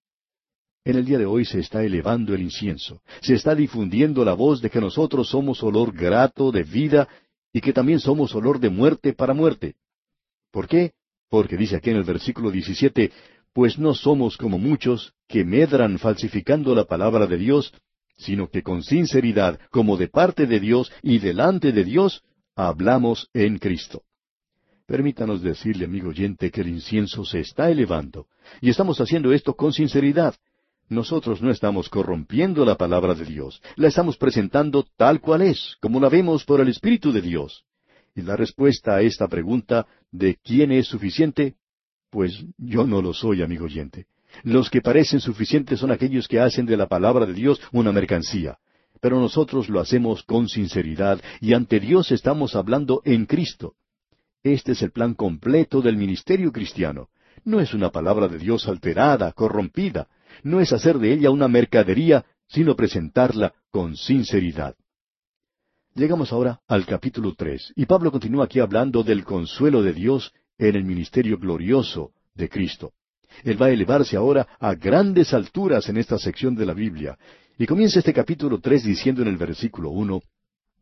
En el día de hoy se está elevando el incienso, se está difundiendo la voz de que nosotros somos olor grato de vida y que también somos olor de muerte para muerte. ¿Por qué? Porque dice aquí en el versículo 17, pues no somos como muchos que medran falsificando la palabra de Dios, sino que con sinceridad, como de parte de Dios y delante de Dios, hablamos en Cristo. Permítanos decirle, amigo oyente, que el incienso se está elevando, y estamos haciendo esto con sinceridad. Nosotros no estamos corrompiendo la palabra de Dios, la estamos presentando tal cual es, como la vemos por el Espíritu de Dios. Y la respuesta a esta pregunta de ¿quién es suficiente? Pues yo no lo soy, amigo oyente. Los que parecen suficientes son aquellos que hacen de la palabra de Dios una mercancía. Pero nosotros lo hacemos con sinceridad y ante Dios estamos hablando en Cristo. Este es el plan completo del ministerio cristiano. No es una palabra de Dios alterada, corrompida. No es hacer de ella una mercadería, sino presentarla con sinceridad. Llegamos ahora al capítulo 3, y Pablo continúa aquí hablando del consuelo de Dios en el ministerio glorioso de Cristo. Él va a elevarse ahora a grandes alturas en esta sección de la Biblia, y comienza este capítulo 3 diciendo en el versículo 1,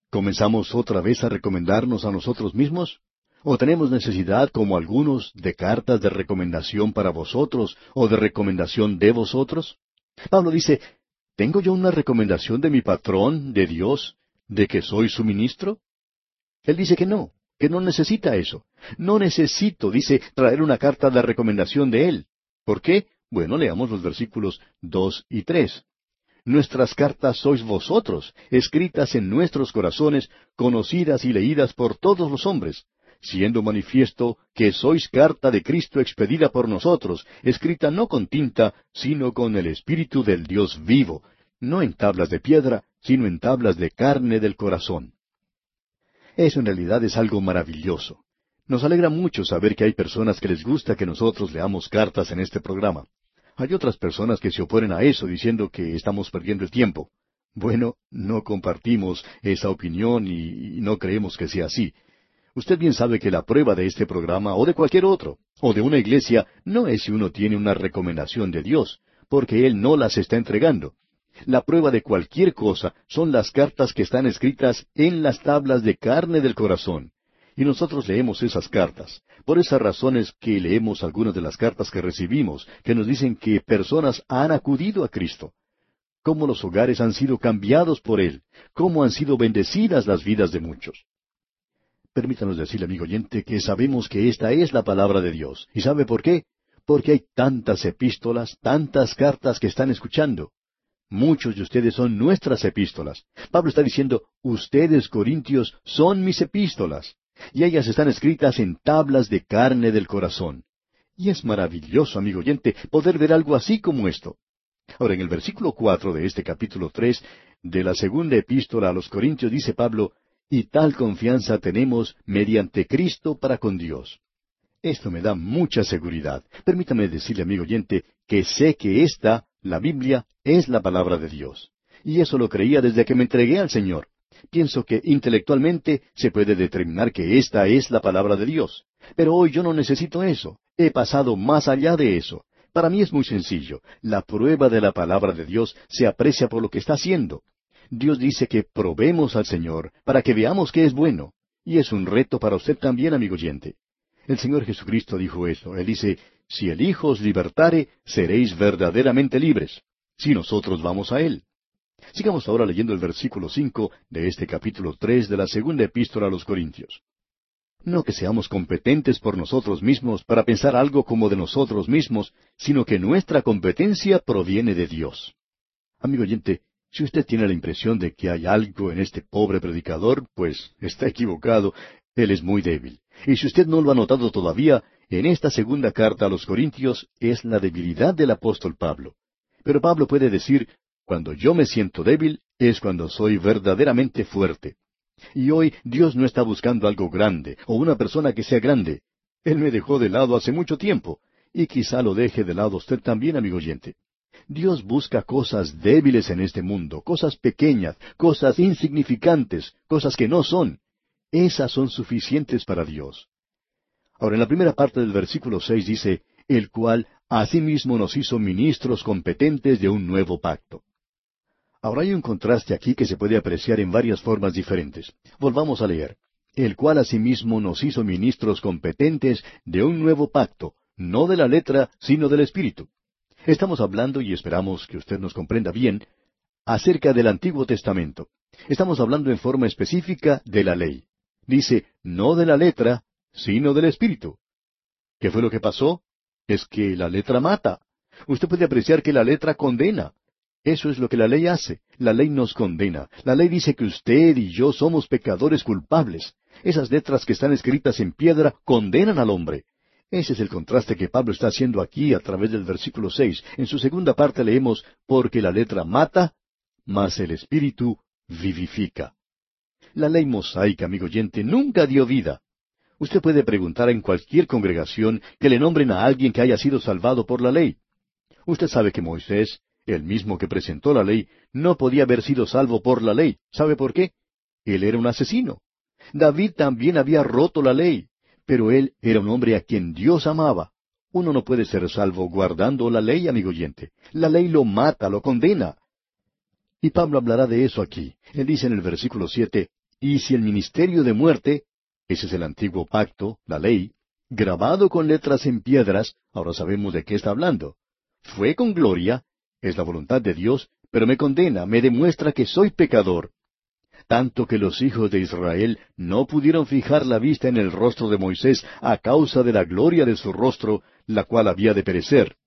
¿Comenzamos otra vez a recomendarnos a nosotros mismos? ¿O tenemos necesidad, como algunos, de cartas de recomendación para vosotros o de recomendación de vosotros? Pablo dice, ¿tengo yo una recomendación de mi patrón, de Dios, de que soy su ministro? Él dice que no necesita eso. No necesito, dice, traer una carta de recomendación de él. ¿Por qué? Bueno, leamos los versículos 2 y 3. Nuestras cartas sois vosotros, escritas en nuestros corazones, conocidas y leídas por todos los hombres, siendo manifiesto que sois carta de Cristo expedida por nosotros, escrita no con tinta, sino con el Espíritu del Dios vivo, no en tablas de piedra, sino en tablas de carne del corazón. Eso en realidad es algo maravilloso. Nos alegra mucho saber que hay personas que les gusta que nosotros leamos cartas en este programa. Hay otras personas que se oponen a eso diciendo que estamos perdiendo el tiempo. Bueno, no compartimos esa opinión y no creemos que sea así. Usted bien sabe que la prueba de este programa o de cualquier otro, o de una iglesia, no es si uno tiene una recomendación de Dios, porque Él no las está entregando. La prueba de cualquier cosa son las cartas que están escritas en las tablas de carne del corazón. Y nosotros leemos esas cartas. Por esas razones que leemos algunas de las cartas que recibimos, que nos dicen que personas han acudido a Cristo. Cómo los hogares han sido cambiados por Él. Cómo han sido bendecidas las vidas de muchos. Permítanos decirle, amigo oyente, que sabemos que esta es la palabra de Dios. ¿Y sabe por qué? Porque hay tantas epístolas, tantas cartas que están escuchando. Muchos de ustedes son nuestras epístolas. Pablo está diciendo, ustedes, corintios, son mis epístolas. Y ellas están escritas en tablas de carne del corazón. Y es maravilloso, amigo oyente, poder ver algo así como esto. Ahora, en el versículo 4 de este capítulo 3, de la segunda epístola a los Corintios, dice Pablo, y tal confianza tenemos mediante Cristo para con Dios. Esto me da mucha seguridad. Permítame decirle, amigo oyente, que sé que esta, la Biblia, es la palabra de Dios. Y eso lo creía desde que me entregué al Señor. Pienso que intelectualmente se puede determinar que esta es la palabra de Dios. Pero hoy yo no necesito eso. He pasado más allá de eso. Para mí es muy sencillo. La prueba de la palabra de Dios se aprecia por lo que está haciendo. Dios dice que probemos al Señor para que veamos que es bueno. Y es un reto para usted también, amigo oyente. El Señor Jesucristo dijo eso. Él dice, si el Hijo os libertare, seréis verdaderamente libres. Si nosotros vamos a Él. Sigamos ahora leyendo el versículo 5 de este capítulo 3 de la segunda epístola a los Corintios. No que seamos competentes por nosotros mismos para pensar algo como de nosotros mismos, sino que nuestra competencia proviene de Dios. Amigo oyente, si usted tiene la impresión de que hay algo en este pobre predicador, pues está equivocado. Él es muy débil. Y si usted no lo ha notado todavía, en esta segunda carta a los Corintios es la debilidad del apóstol Pablo. Pero Pablo puede decir, cuando yo me siento débil, es cuando soy verdaderamente fuerte. Y hoy Dios no está buscando algo grande, o una persona que sea grande. Él me dejó de lado hace mucho tiempo, y quizá lo deje de lado usted también, amigo oyente. Dios busca cosas débiles en este mundo, cosas pequeñas, cosas insignificantes, cosas que no son. Esas son suficientes para Dios. Ahora, en la primera parte del versículo 6 dice, el cual asimismo nos hizo ministros competentes de un nuevo pacto. Ahora hay un contraste aquí que se puede apreciar en varias formas diferentes. Volvamos a leer. El cual asimismo nos hizo ministros competentes de un nuevo pacto, no de la letra, sino del Espíritu. Estamos hablando, y esperamos que usted nos comprenda bien, acerca del Antiguo Testamento. Estamos hablando en forma específica de la ley. Dice, no de la letra, sino del Espíritu. ¿Qué fue lo que pasó? Es que la letra mata. Usted puede apreciar que la letra condena. Eso es lo que la ley hace. La ley nos condena. La ley dice que usted y yo somos pecadores culpables. Esas letras que están escritas en piedra condenan al hombre. Ese es el contraste que Pablo está haciendo aquí a través del versículo 6. En su segunda parte leemos, porque la letra mata, mas el Espíritu vivifica. La ley mosaica, amigo oyente, nunca dio vida. Usted puede preguntar en cualquier congregación que le nombren a alguien que haya sido salvado por la ley. Usted sabe que Moisés, el mismo que presentó la ley, no podía haber sido salvo por la ley. ¿Sabe por qué? Él era un asesino. David también había roto la ley, pero él era un hombre a quien Dios amaba. Uno no puede ser salvo guardando la ley, amigo oyente. La ley lo mata, lo condena. Y Pablo hablará de eso aquí. Él dice en el versículo 7, Y si el ministerio de muerte, ese es el antiguo pacto, la ley, grabado con letras en piedras, ahora sabemos de qué está hablando, fue con gloria, es la voluntad de Dios, pero me condena, me demuestra que soy pecador. Tanto que los hijos de Israel no pudieron fijar la vista en el rostro de Moisés a causa de la gloria de su rostro, la cual había de perecer.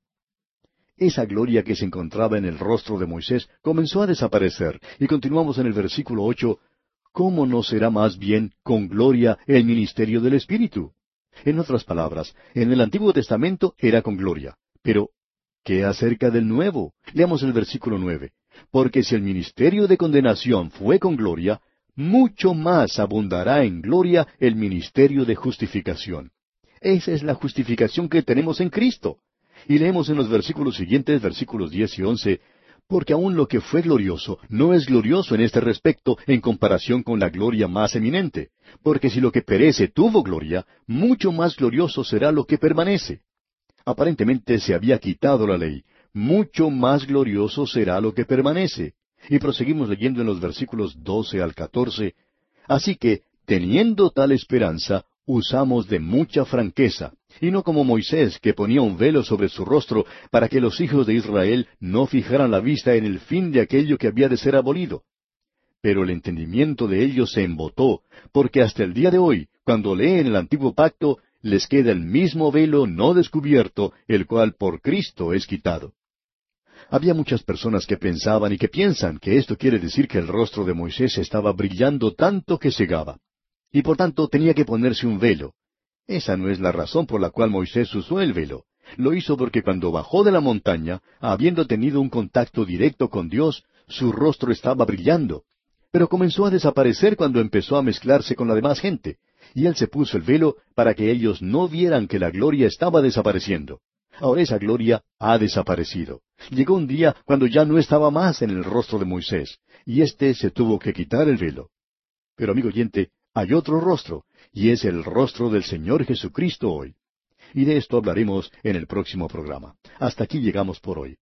Esa gloria que se encontraba en el rostro de Moisés comenzó a desaparecer, y continuamos en el versículo 8, ¿cómo no será más bien con gloria el ministerio del Espíritu? En otras palabras, en el Antiguo Testamento era con gloria, pero ¿qué acerca del Nuevo? Leamos el versículo 9. Porque si el ministerio de condenación fue con gloria, mucho más abundará en gloria el ministerio de justificación. Esa es la justificación que tenemos en Cristo. Y leemos en los versículos siguientes, versículos 10 y 11, porque aun lo que fue glorioso no es glorioso en este respecto en comparación con la gloria más eminente. Porque si lo que perece tuvo gloria, mucho más glorioso será lo que permanece. Aparentemente se había quitado la ley. Mucho más glorioso será lo que permanece. Y proseguimos leyendo en los versículos 12 al 14. Así que, teniendo tal esperanza, usamos de mucha franqueza, y no como Moisés, que ponía un velo sobre su rostro para que los hijos de Israel no fijaran la vista en el fin de aquello que había de ser abolido. Pero el entendimiento de ellos se embotó, porque hasta el día de hoy, cuando leen el antiguo pacto, les queda el mismo velo no descubierto, el cual por Cristo es quitado. Había muchas personas que pensaban y que piensan que esto quiere decir que el rostro de Moisés estaba brillando tanto que cegaba, y por tanto tenía que ponerse un velo. Esa no es la razón por la cual Moisés usó el velo. Lo hizo porque cuando bajó de la montaña, habiendo tenido un contacto directo con Dios, su rostro estaba brillando. Pero comenzó a desaparecer cuando empezó a mezclarse con la demás gente, y él se puso el velo para que ellos no vieran que la gloria estaba desapareciendo. Ahora esa gloria ha desaparecido. Llegó un día cuando ya no estaba más en el rostro de Moisés, y éste se tuvo que quitar el velo. Pero amigo oyente, hay otro rostro, y es el rostro del Señor Jesucristo hoy. Y de esto hablaremos en el próximo programa. Hasta aquí llegamos por hoy.